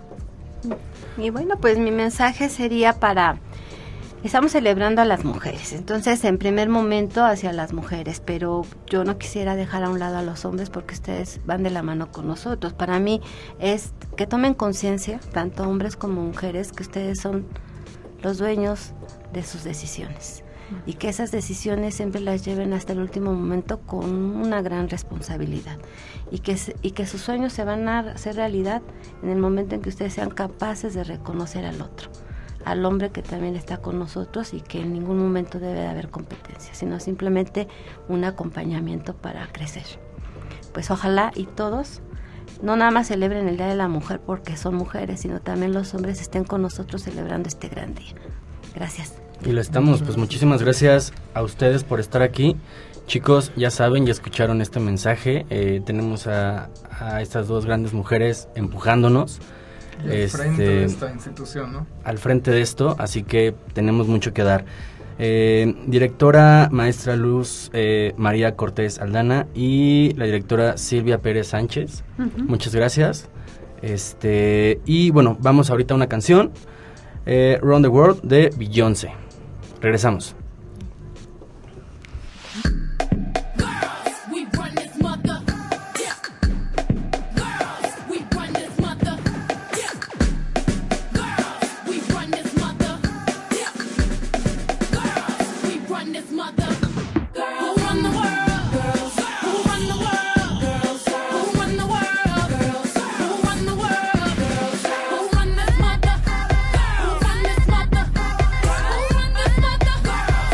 Y bueno, pues mi mensaje sería para... Estamos celebrando a las mujeres, entonces en primer momento hacia las mujeres, pero yo no quisiera dejar a un lado a los hombres porque ustedes van de la mano con nosotros. Para mí es que tomen conciencia, tanto hombres como mujeres, que ustedes son los dueños de sus decisiones. Y que esas decisiones siempre las lleven hasta el último momento con una gran responsabilidad y que, y que sus sueños se van a hacer realidad en el momento en que ustedes sean capaces de reconocer al otro, al hombre que también está con nosotros y que en ningún momento debe de haber competencia, sino simplemente un acompañamiento para crecer. Pues ojalá y todos no nada más celebren el Día de la Mujer porque son mujeres, sino también los hombres estén con nosotros celebrando este gran día. Gracias. Y lo estamos, pues muchísimas gracias a ustedes por estar aquí. Chicos, ya saben, ya escucharon este mensaje. Eh, tenemos a, a estas dos grandes mujeres empujándonos. Y al este, frente de esta institución, ¿no? Al frente de esto, así que tenemos mucho que dar. Eh, directora maestra Luz eh, María Cortés Aldana y la directora Silvia Pérez Sánchez. Uh-huh. Muchas gracias. Este, y bueno, vamos ahorita a una canción. Eh, Round the World de Beyoncé. Regresamos. Girls,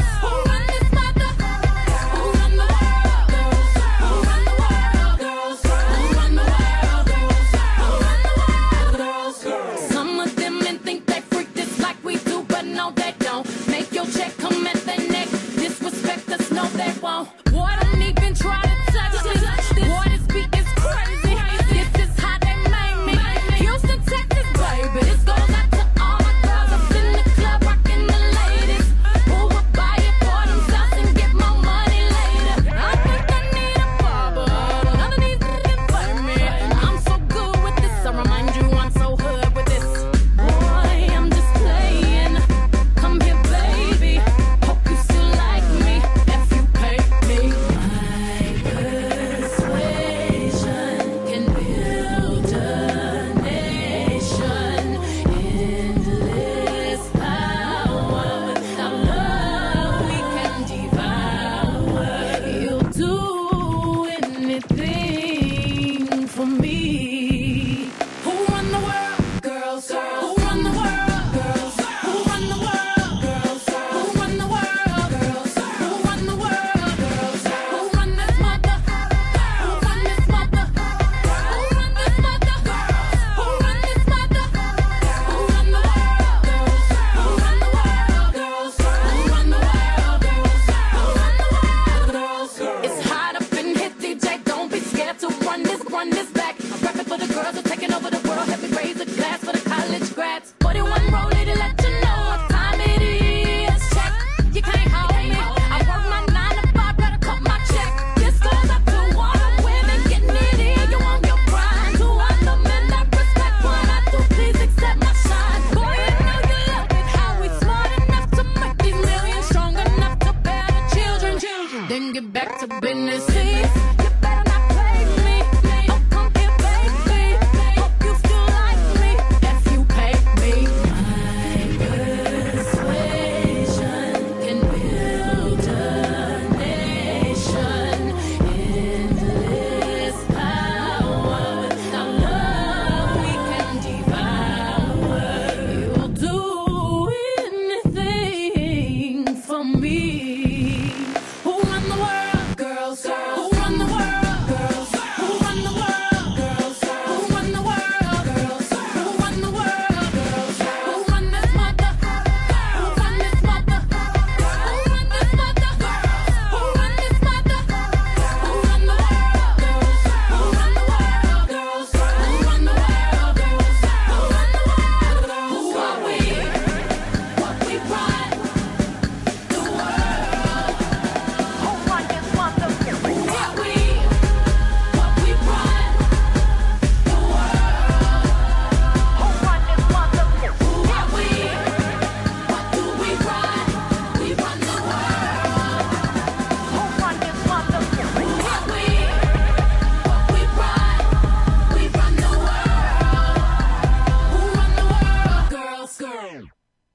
business is. You better not play me. Oh, come here, baby. Hope you still like me if you pay me. My persuasion can build a nation. Endless power. Our love we can devour. You'll do anything for me. Who run the world? Girls, girls. Who run the world? Girls. Who run the world? Girls. Who run the world? Girls. Who run the world? Girls. Who run this mother? Who run this mother? Who run this mother? Who run this mother? Who run the world? Girls. Who run the world? Girls. Who run the world? Girls. Who run the world? Who are we? What we run? The world. Who run this mother? Who are we? What we run? The world. Who run this mother? Who are we? What do we run? We run the world. Who run this mother? Who are we? What we run? We run the world. Who run the world? Girls, girls.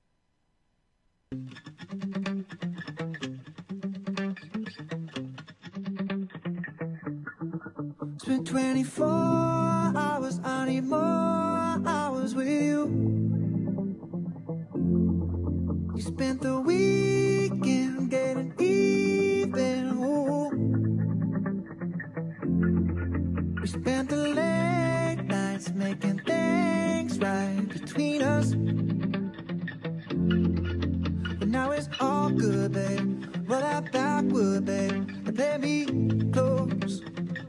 Spent twenty-four hours, I need more hours with you. You spent the weekend getting even. Ooh. We spent the late nights making things right between us. But now it's all good, babe. Roll that backward, babe, and play me close.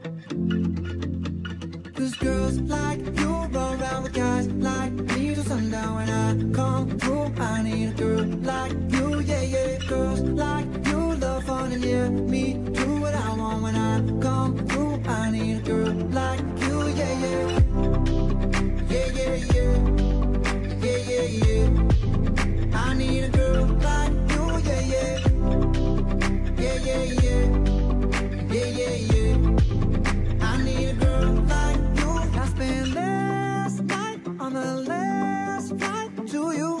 Cause girls like you run around with guys like me till sundown. When I come through, I need a girl like you, yeah, yeah. Girls like you love fun and yeah, me do what I want. When I come through, I need a girl like you, yeah, yeah. Yeah, yeah, yeah. Yeah, yeah, yeah. I need a girl like you, yeah, yeah. Yeah, yeah, yeah. Yeah, yeah, yeah. I need a girl like you. I spent last night on the last flight to you.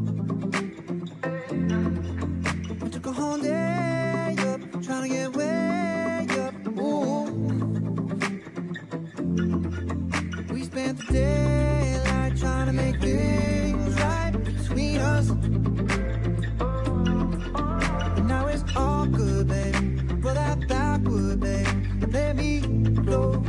We took a whole day up, trying to get way up. Ooh. We spent the daylight trying to make things right between us. And now it's all good, babe. Roll that backward, babe, and let me close.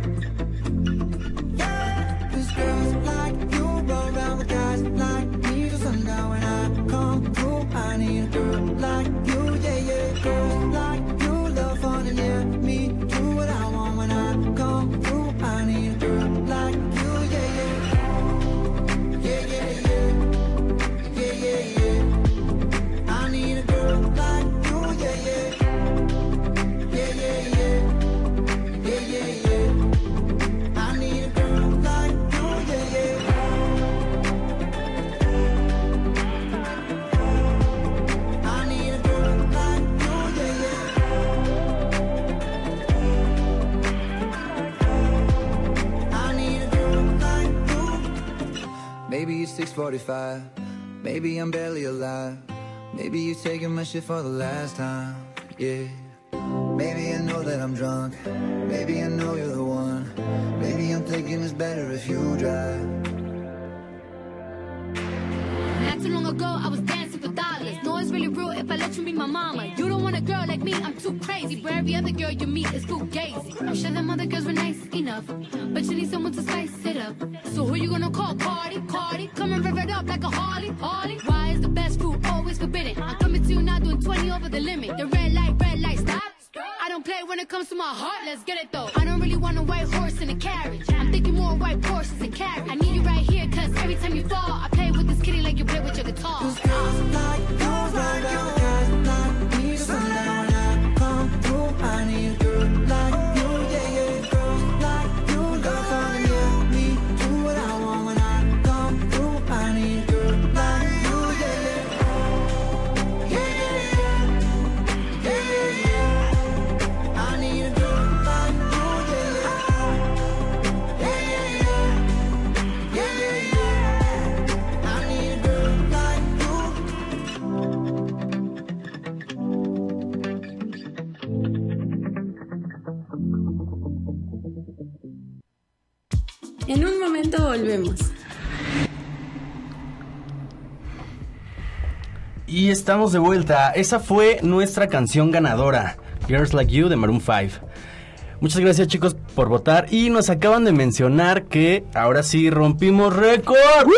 Yeah, 'cause girls like you run around with guys like me till sundown. When I come through, I need a girl like you, yeah, yeah. Girls like you love fun and yeah, me do what I want. When I come through, I need a girl like you, yeah, yeah. Yeah, yeah, yeah. Yeah, yeah, yeah. I need a girl like you, yeah, yeah. Yeah, yeah, yeah. Yeah, yeah, yeah. I need a girl like you, yeah, yeah. I need a girl like you, yeah, yeah. I need a girl like you. Maybe it's six forty-five. Maybe I'm barely alive. Maybe you're taking my shit for the last time. Yeah. Maybe I know that I'm drunk. Maybe I know you're the one. Maybe I'm thinking it's better if you drive. Not too long ago, I was dancing for dollars. No, it's really real if I let you be my mama. You don't want a girl like me, I'm too crazy. Where every other girl you meet is fugazi. I'm sure them other girls were nice enough, but you need someone to spice it up. So who you gonna call? Cardi, Cardi. Come and rev it up like a Harley, Harley. Why is the best fruit always forbidden? I'm coming to you now doing twenty over the limit. The red light, red light, stop. I don't play when it comes to my heart, let's get it though. I don't really want a white horse in a carriage. I'm thinking more white horses and carriage. I need you right here, cause every time you fall, I play with this kitty like you play with your guitar. Cause girls like you run around with guys like me till sundown. When I come through, I need a girl like you, yeah, yeah. Girls like you love fun and yeah, me do what I want. When I come through, I need a girl like you, yeah, yeah. Yeah, yeah, yeah. Yeah, yeah, yeah. I En un momento volvemos. Y estamos de vuelta. Esa fue nuestra canción ganadora, Girls Like You de Maroon cinco. Muchas gracias, chicos, por votar. Y nos acaban de mencionar que ahora sí rompimos récord.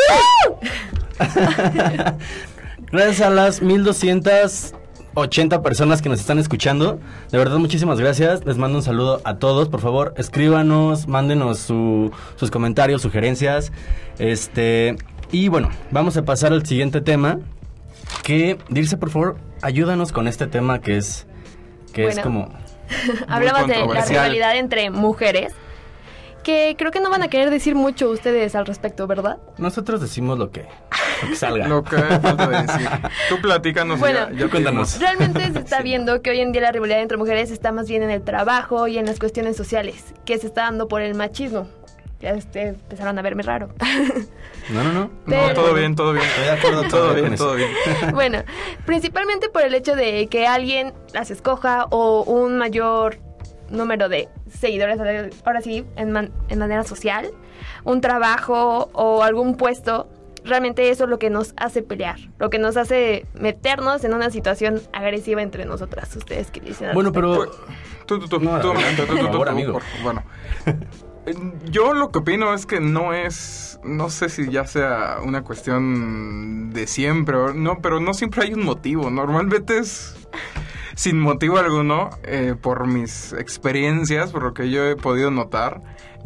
Gracias a las mil doscientas ochenta personas que nos están escuchando. De verdad, muchísimas gracias. Les mando un saludo a todos. Por favor, escríbanos, mándenos su, sus comentarios, sugerencias. Este, y bueno, vamos a pasar al siguiente tema. Que, Dirce, por favor, ayúdanos con este tema que es, que Bueno. es como... Hablamos de la controversial. rivalidad entre mujeres, que creo que no van a querer decir mucho ustedes al respecto, ¿verdad? Nosotros decimos lo que, lo que salga. Lo que falta de decir. Tú platícanos. Bueno, ya, ya cuéntanos. Realmente se está viendo que hoy en día la rivalidad entre mujeres está más bien en el trabajo y en las cuestiones sociales, que se está dando por el machismo. Ya este, empezaron a verme raro. No, no, no. Pero- No, todo bien, todo bien. Estoy de acuerdo, todo con bien, eso. todo bien. Bueno, principalmente por el hecho de que alguien las escoja o un mayor número de seguidores, ahora sí, en, man- en manera social, un trabajo o algún puesto. Realmente eso es lo que nos hace pelear, lo que nos hace meternos en una situación agresiva entre nosotras. ¿Ustedes qué dicen? al Bueno, respecto? pero... Tú, tú, tú, No, tú, adelante, tú, por tú, tú, favor, tú, amigo. por- Bueno, Eh, yo lo que opino es que no es, no sé si ya sea una cuestión de siempre, o no, pero no siempre hay un motivo. Normalmente es sin motivo alguno, eh, por mis experiencias, por lo que yo he podido notar,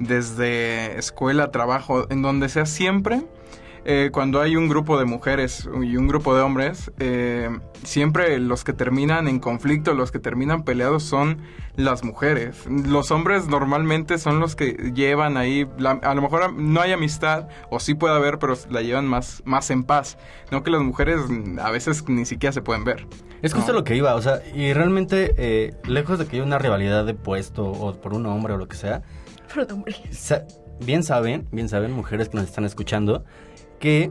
desde escuela, trabajo, en donde sea siempre. Eh, cuando hay un grupo de mujeres y un grupo de hombres, eh, siempre los que terminan en conflicto, los que terminan peleados son las mujeres. Los hombres normalmente son los que llevan ahí, la- a lo mejor no hay amistad, o sí puede haber, pero la llevan más, más en paz. No que las mujeres mm, a veces ni siquiera se pueden ver. Es justo ¿no? lo que iba, o sea, y realmente, eh, lejos de que haya una rivalidad de puesto o por un hombre o lo que sea, Por un hombre. sa- bien saben, bien saben, mujeres que nos están escuchando, que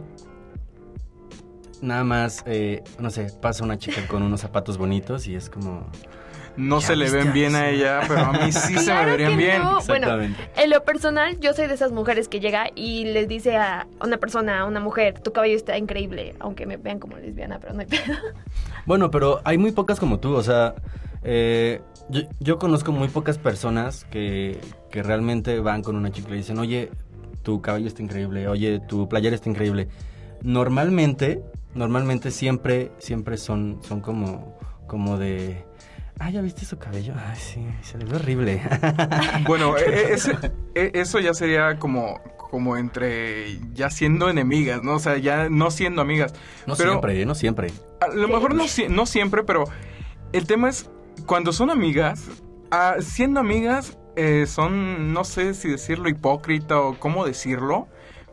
nada más, eh, no sé, pasa una chica con unos zapatos bonitos y es como... No ¿Ya se le viste ven a bien a esa? ella, pero a mí sí se me Claro verían que bien. no. Bueno, Exactamente. en lo personal, yo soy de esas mujeres que llega y les dice a una persona, a una mujer, tu cabello está increíble, aunque me vean como lesbiana, pero no hay pedo. Bueno, pero hay muy pocas como tú, o sea, eh, yo, yo conozco muy pocas personas que, que realmente van con una chica y le dicen, oye, tu cabello está increíble, oye, tu playera está increíble. Normalmente, normalmente siempre, siempre son, son como, como de... Ah, ¿ya viste su cabello? Ay, sí, se le ve horrible. Bueno, e- e- ese- e- eso ya sería como, como entre ya siendo enemigas, ¿no? O sea, ya no siendo amigas. No Pero siempre, no siempre. a lo mejor no, sie- no siempre, pero el tema es cuando son amigas, ah, siendo amigas, eh, son, no sé si decirlo hipócrita o cómo decirlo,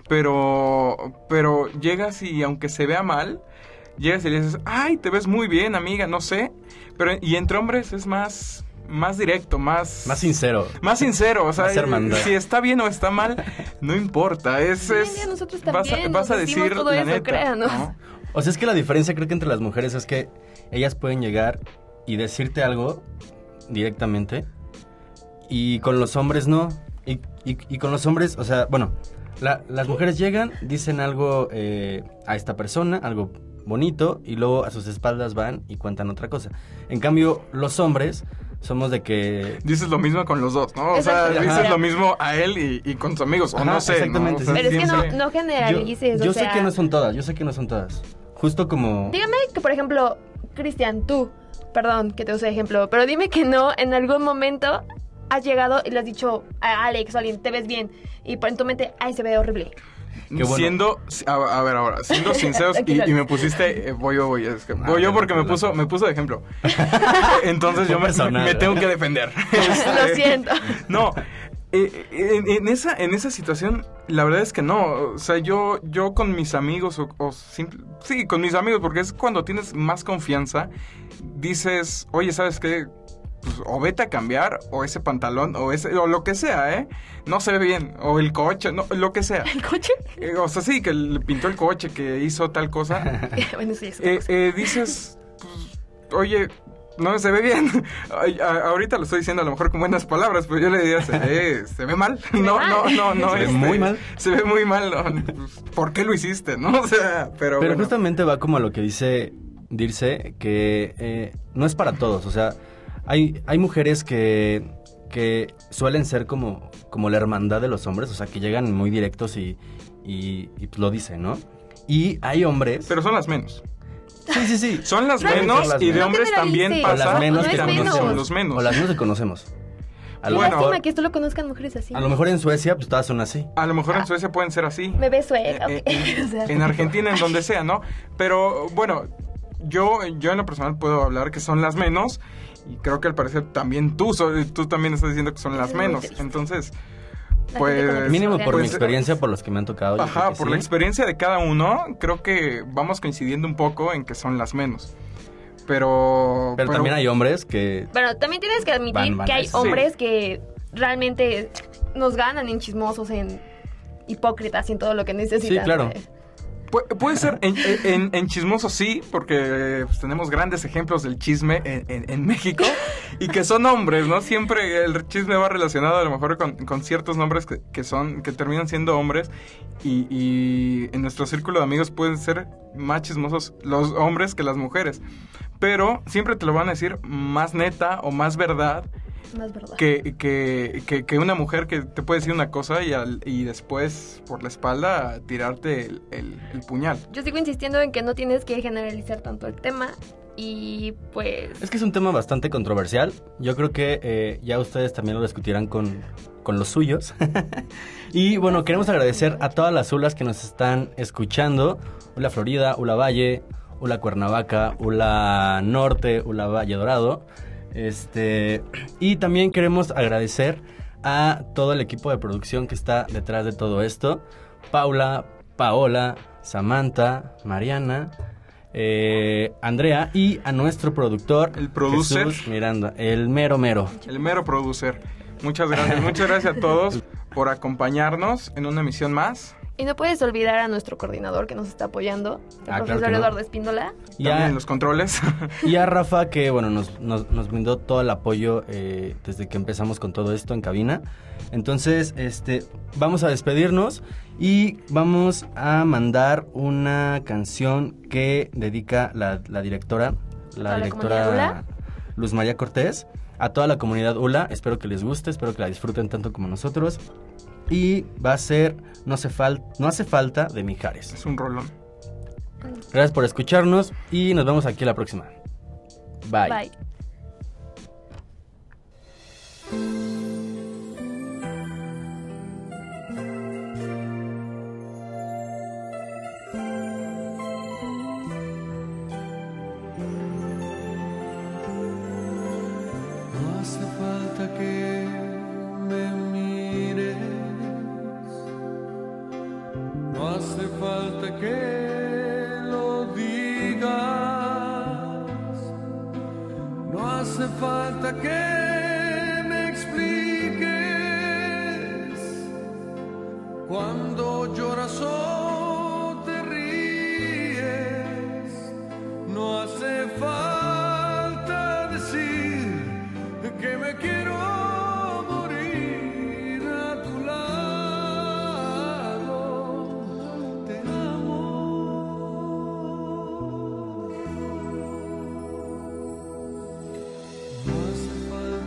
pero, pero llegas y aunque se vea mal, llegas y le dices, ay, te ves muy bien, amiga, no sé. Pero, y entre hombres es más, más directo, más... Más sincero. Más sincero, o sea, Más hermandad. si está bien o está mal, no importa, es... Hoy en es día nosotros vas a, también vas a nos decimos decir todo la eso, neta, créanos. ¿no? O sea, es que la diferencia creo que entre las mujeres es que ellas pueden llegar y decirte algo directamente y con los hombres no. Y, y- y con los hombres, o sea, bueno, la- las mujeres llegan, dicen algo eh, a esta persona, algo bonito, y luego a sus espaldas van y cuentan otra cosa. En cambio, los hombres somos de que... Dices lo mismo con los dos, ¿no? O Exacto. sea, dices Ajá. lo mismo a él y, y con sus amigos, o Ajá, no sé, exactamente, ¿no? O sea, Pero es que no, siempre- no generalices, yo o sé sea... que no son todas, yo sé que no son todas. Justo como... Dígame que, por ejemplo, Cristian, tú, perdón que te use de ejemplo, pero dime que no, en algún momento has llegado y le has dicho a Alex o a alguien, te ves bien, y por en tu mente, ay, se ve horrible. Qué bueno. Siendo, a, a ver ahora, siendo sinceros y, y me pusiste, eh, voy yo, voy, es que, voy yo porque me puso, me puso de ejemplo. Entonces yo me, Personal. me tengo que defender. Lo siento. No, eh, en, en esa, en esa situación, la verdad es que no. O sea, yo, yo con mis amigos, o, o simple- sí, con mis amigos, porque es cuando tienes más confianza, dices, oye, ¿sabes qué? Pues, o vete a cambiar, o ese pantalón, o ese, o lo que sea, ¿eh? No se ve bien, o el coche, no, lo que sea. ¿El coche? Eh, o sea, sí, que le pintó el coche, que hizo tal cosa. Bueno, sí, es otra Eh, cosa. eh, dices, pues, oye, no se ve bien. Ay, a- ahorita lo estoy diciendo a lo mejor con buenas palabras, pero yo le diría, se ve, se ve mal. No, no, no, no. Se ve este, muy mal. Se ve muy mal. no, pues, ¿por qué lo hiciste, no? O sea, pero Pero bueno. justamente va como a lo que dice Dirce, que eh, no es para todos. O sea, hay, hay mujeres que, que suelen ser como, como la hermandad de los hombres, o sea, que llegan muy directos y, y, y pues lo dicen, ¿no? Y hay hombres... Pero son las menos. Sí, sí, sí. Son las Pueden ser menos las y de menos. hombres No también generalices. O pasa las menos no que es también menos. son los menos. O las menos que conocemos. A lo, Bueno, mejor, Lástima que esto lo conozcan mujeres así. a lo mejor en Suecia, pues todas son así. A lo mejor en Suecia pueden ser así. Me ves sueca. Eh, ok. eh, O sea, en Argentina, en donde sea, ¿no? Pero bueno, yo, yo en lo personal puedo hablar que son las menos y creo que al parecer también tú, so- tú también estás diciendo que son las Es muy menos. triste. Pues, La gente pues... con el Mínimo por mi pues, experiencia, por los que me han tocado. yo creo Ajá, que por sí. la experiencia de cada uno, creo que vamos coincidiendo un poco en que son las menos. Pero... Pero también hay hombres que... Bueno, también tienes que admitir Van, van, que hay sí. hombres que realmente nos ganan en chismosos, en hipócritas y en todo lo que necesitan. Sí, claro. pues. Pu- puede ser en, en, en chismoso sí, porque pues, tenemos grandes ejemplos del chisme en, en- en México y que son hombres, ¿no? Siempre el chisme va relacionado a lo mejor con, con ciertos nombres que, que son que terminan siendo hombres y, y en nuestro círculo de amigos pueden ser más chismosos los hombres que las mujeres, pero siempre te lo van a decir más neta o más verdad Más verdad. que, que, que, que una mujer que te puede decir una cosa y, al, y después por la espalda tirarte el, el, el puñal. Yo sigo insistiendo en que no tienes que generalizar tanto el tema y pues... Es que es un tema bastante controversial. Yo creo que eh, ya ustedes también lo discutirán con, con los suyos. Y bueno, queremos agradecer a todas las Ulas que nos están escuchando. Ula Florida, Ula Valle, Ula Cuernavaca, Ula Norte, Ula Valle Dorado. Este, y también queremos agradecer a todo el equipo de producción que está detrás de todo esto. Paula, Paola, Samantha, Mariana, eh, Andrea y a nuestro productor, El producer. Jesús Miranda, el mero mero. El mero producer. Muchas gracias. Muchas gracias a todos por acompañarnos en una emisión más. Y no puedes olvidar a nuestro coordinador que nos está apoyando, el Ah, claro profesor que no. Eduardo Espíndola. Y También a, en los controles. y a Rafa que bueno nos, nos, nos brindó todo el apoyo eh, desde que empezamos con todo esto en cabina. Entonces este vamos a despedirnos y vamos a mandar una canción que dedica la, la directora, la ¿A la directora comunidad Ula? Luz María Cortés, a toda la comunidad Ula. Espero que les guste, espero que la disfruten tanto como nosotros. Y va a ser No hace, fal- no hace falta de Mijares. Es un rolón. Gracias por escucharnos y nos vemos aquí la próxima. Bye. Bye. No hace falta que me mires, no hace falta que lo digas, no hace falta que me expliques cuando lloras o te ríes, no hace falta decir que me quiero morir a tu lado. Te amo. No hace falta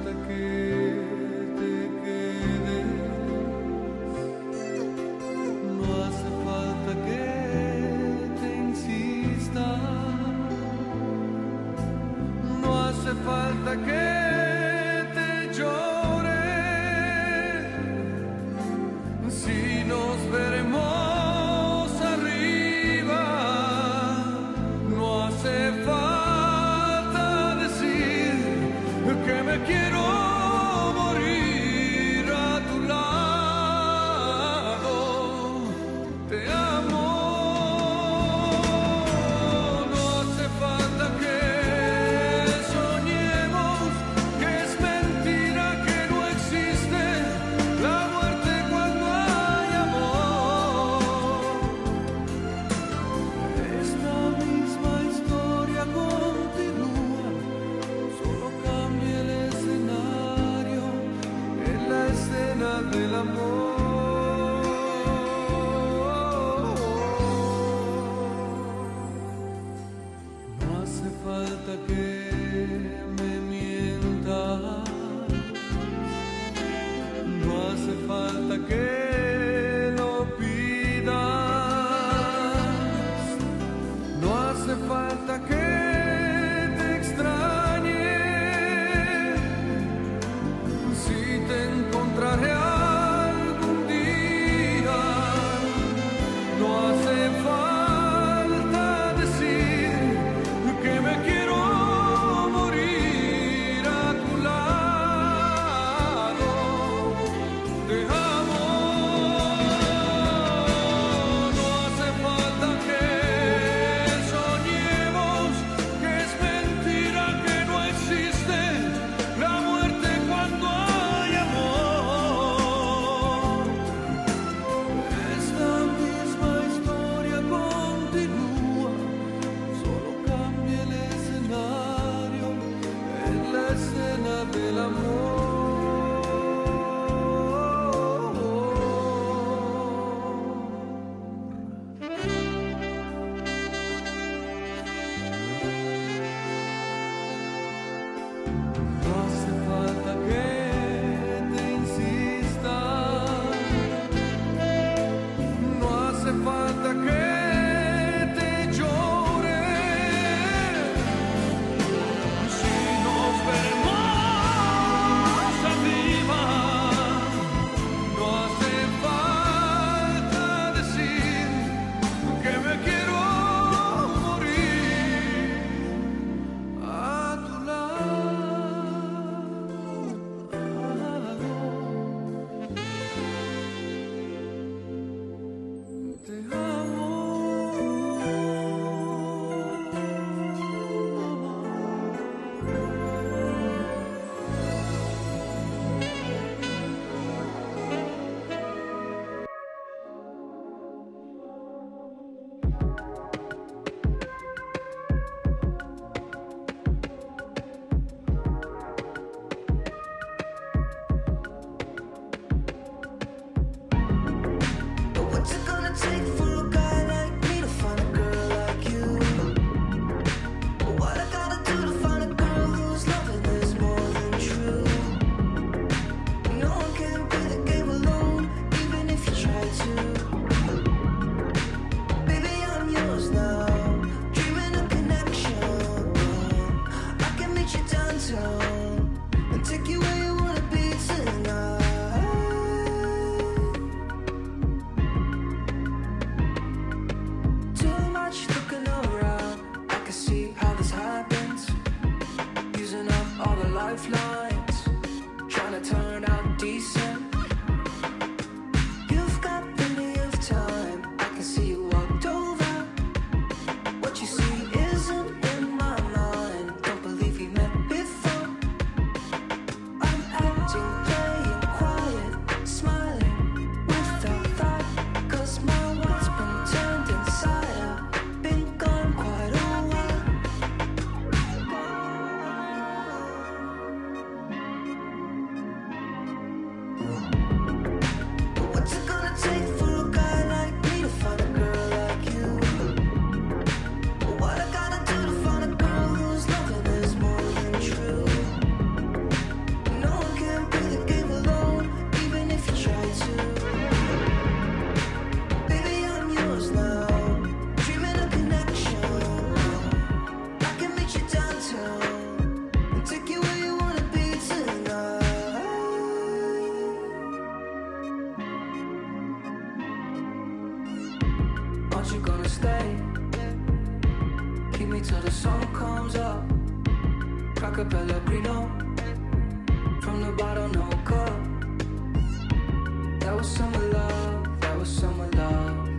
me till the sun comes up. Crack a Pellegrino from the bottle, no cup. That was summer love, that was summer love.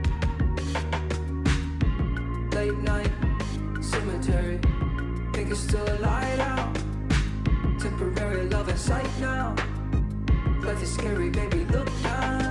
Late night, cemetery, think it's still a light out. Temporary love in sight now. Life is scary, baby, look now.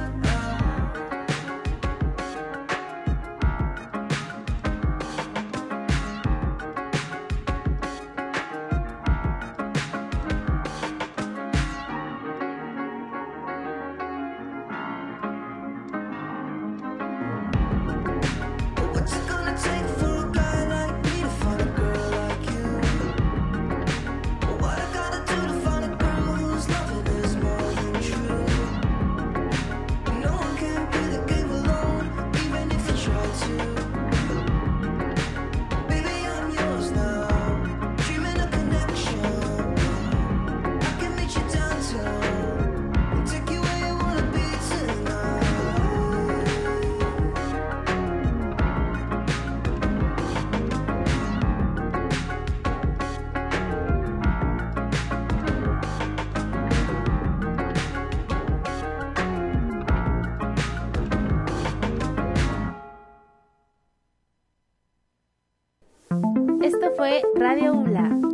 What's it gonna take for a guy like me to find a girl like you? What I gotta do to find a girl whose loving is more than true? No one can play the game alone, even if you try to. Baby, I'm yours now, dreaming of connection. I can meet you downtown and take you where you wanna be tonight. Esto fue Radio U L A,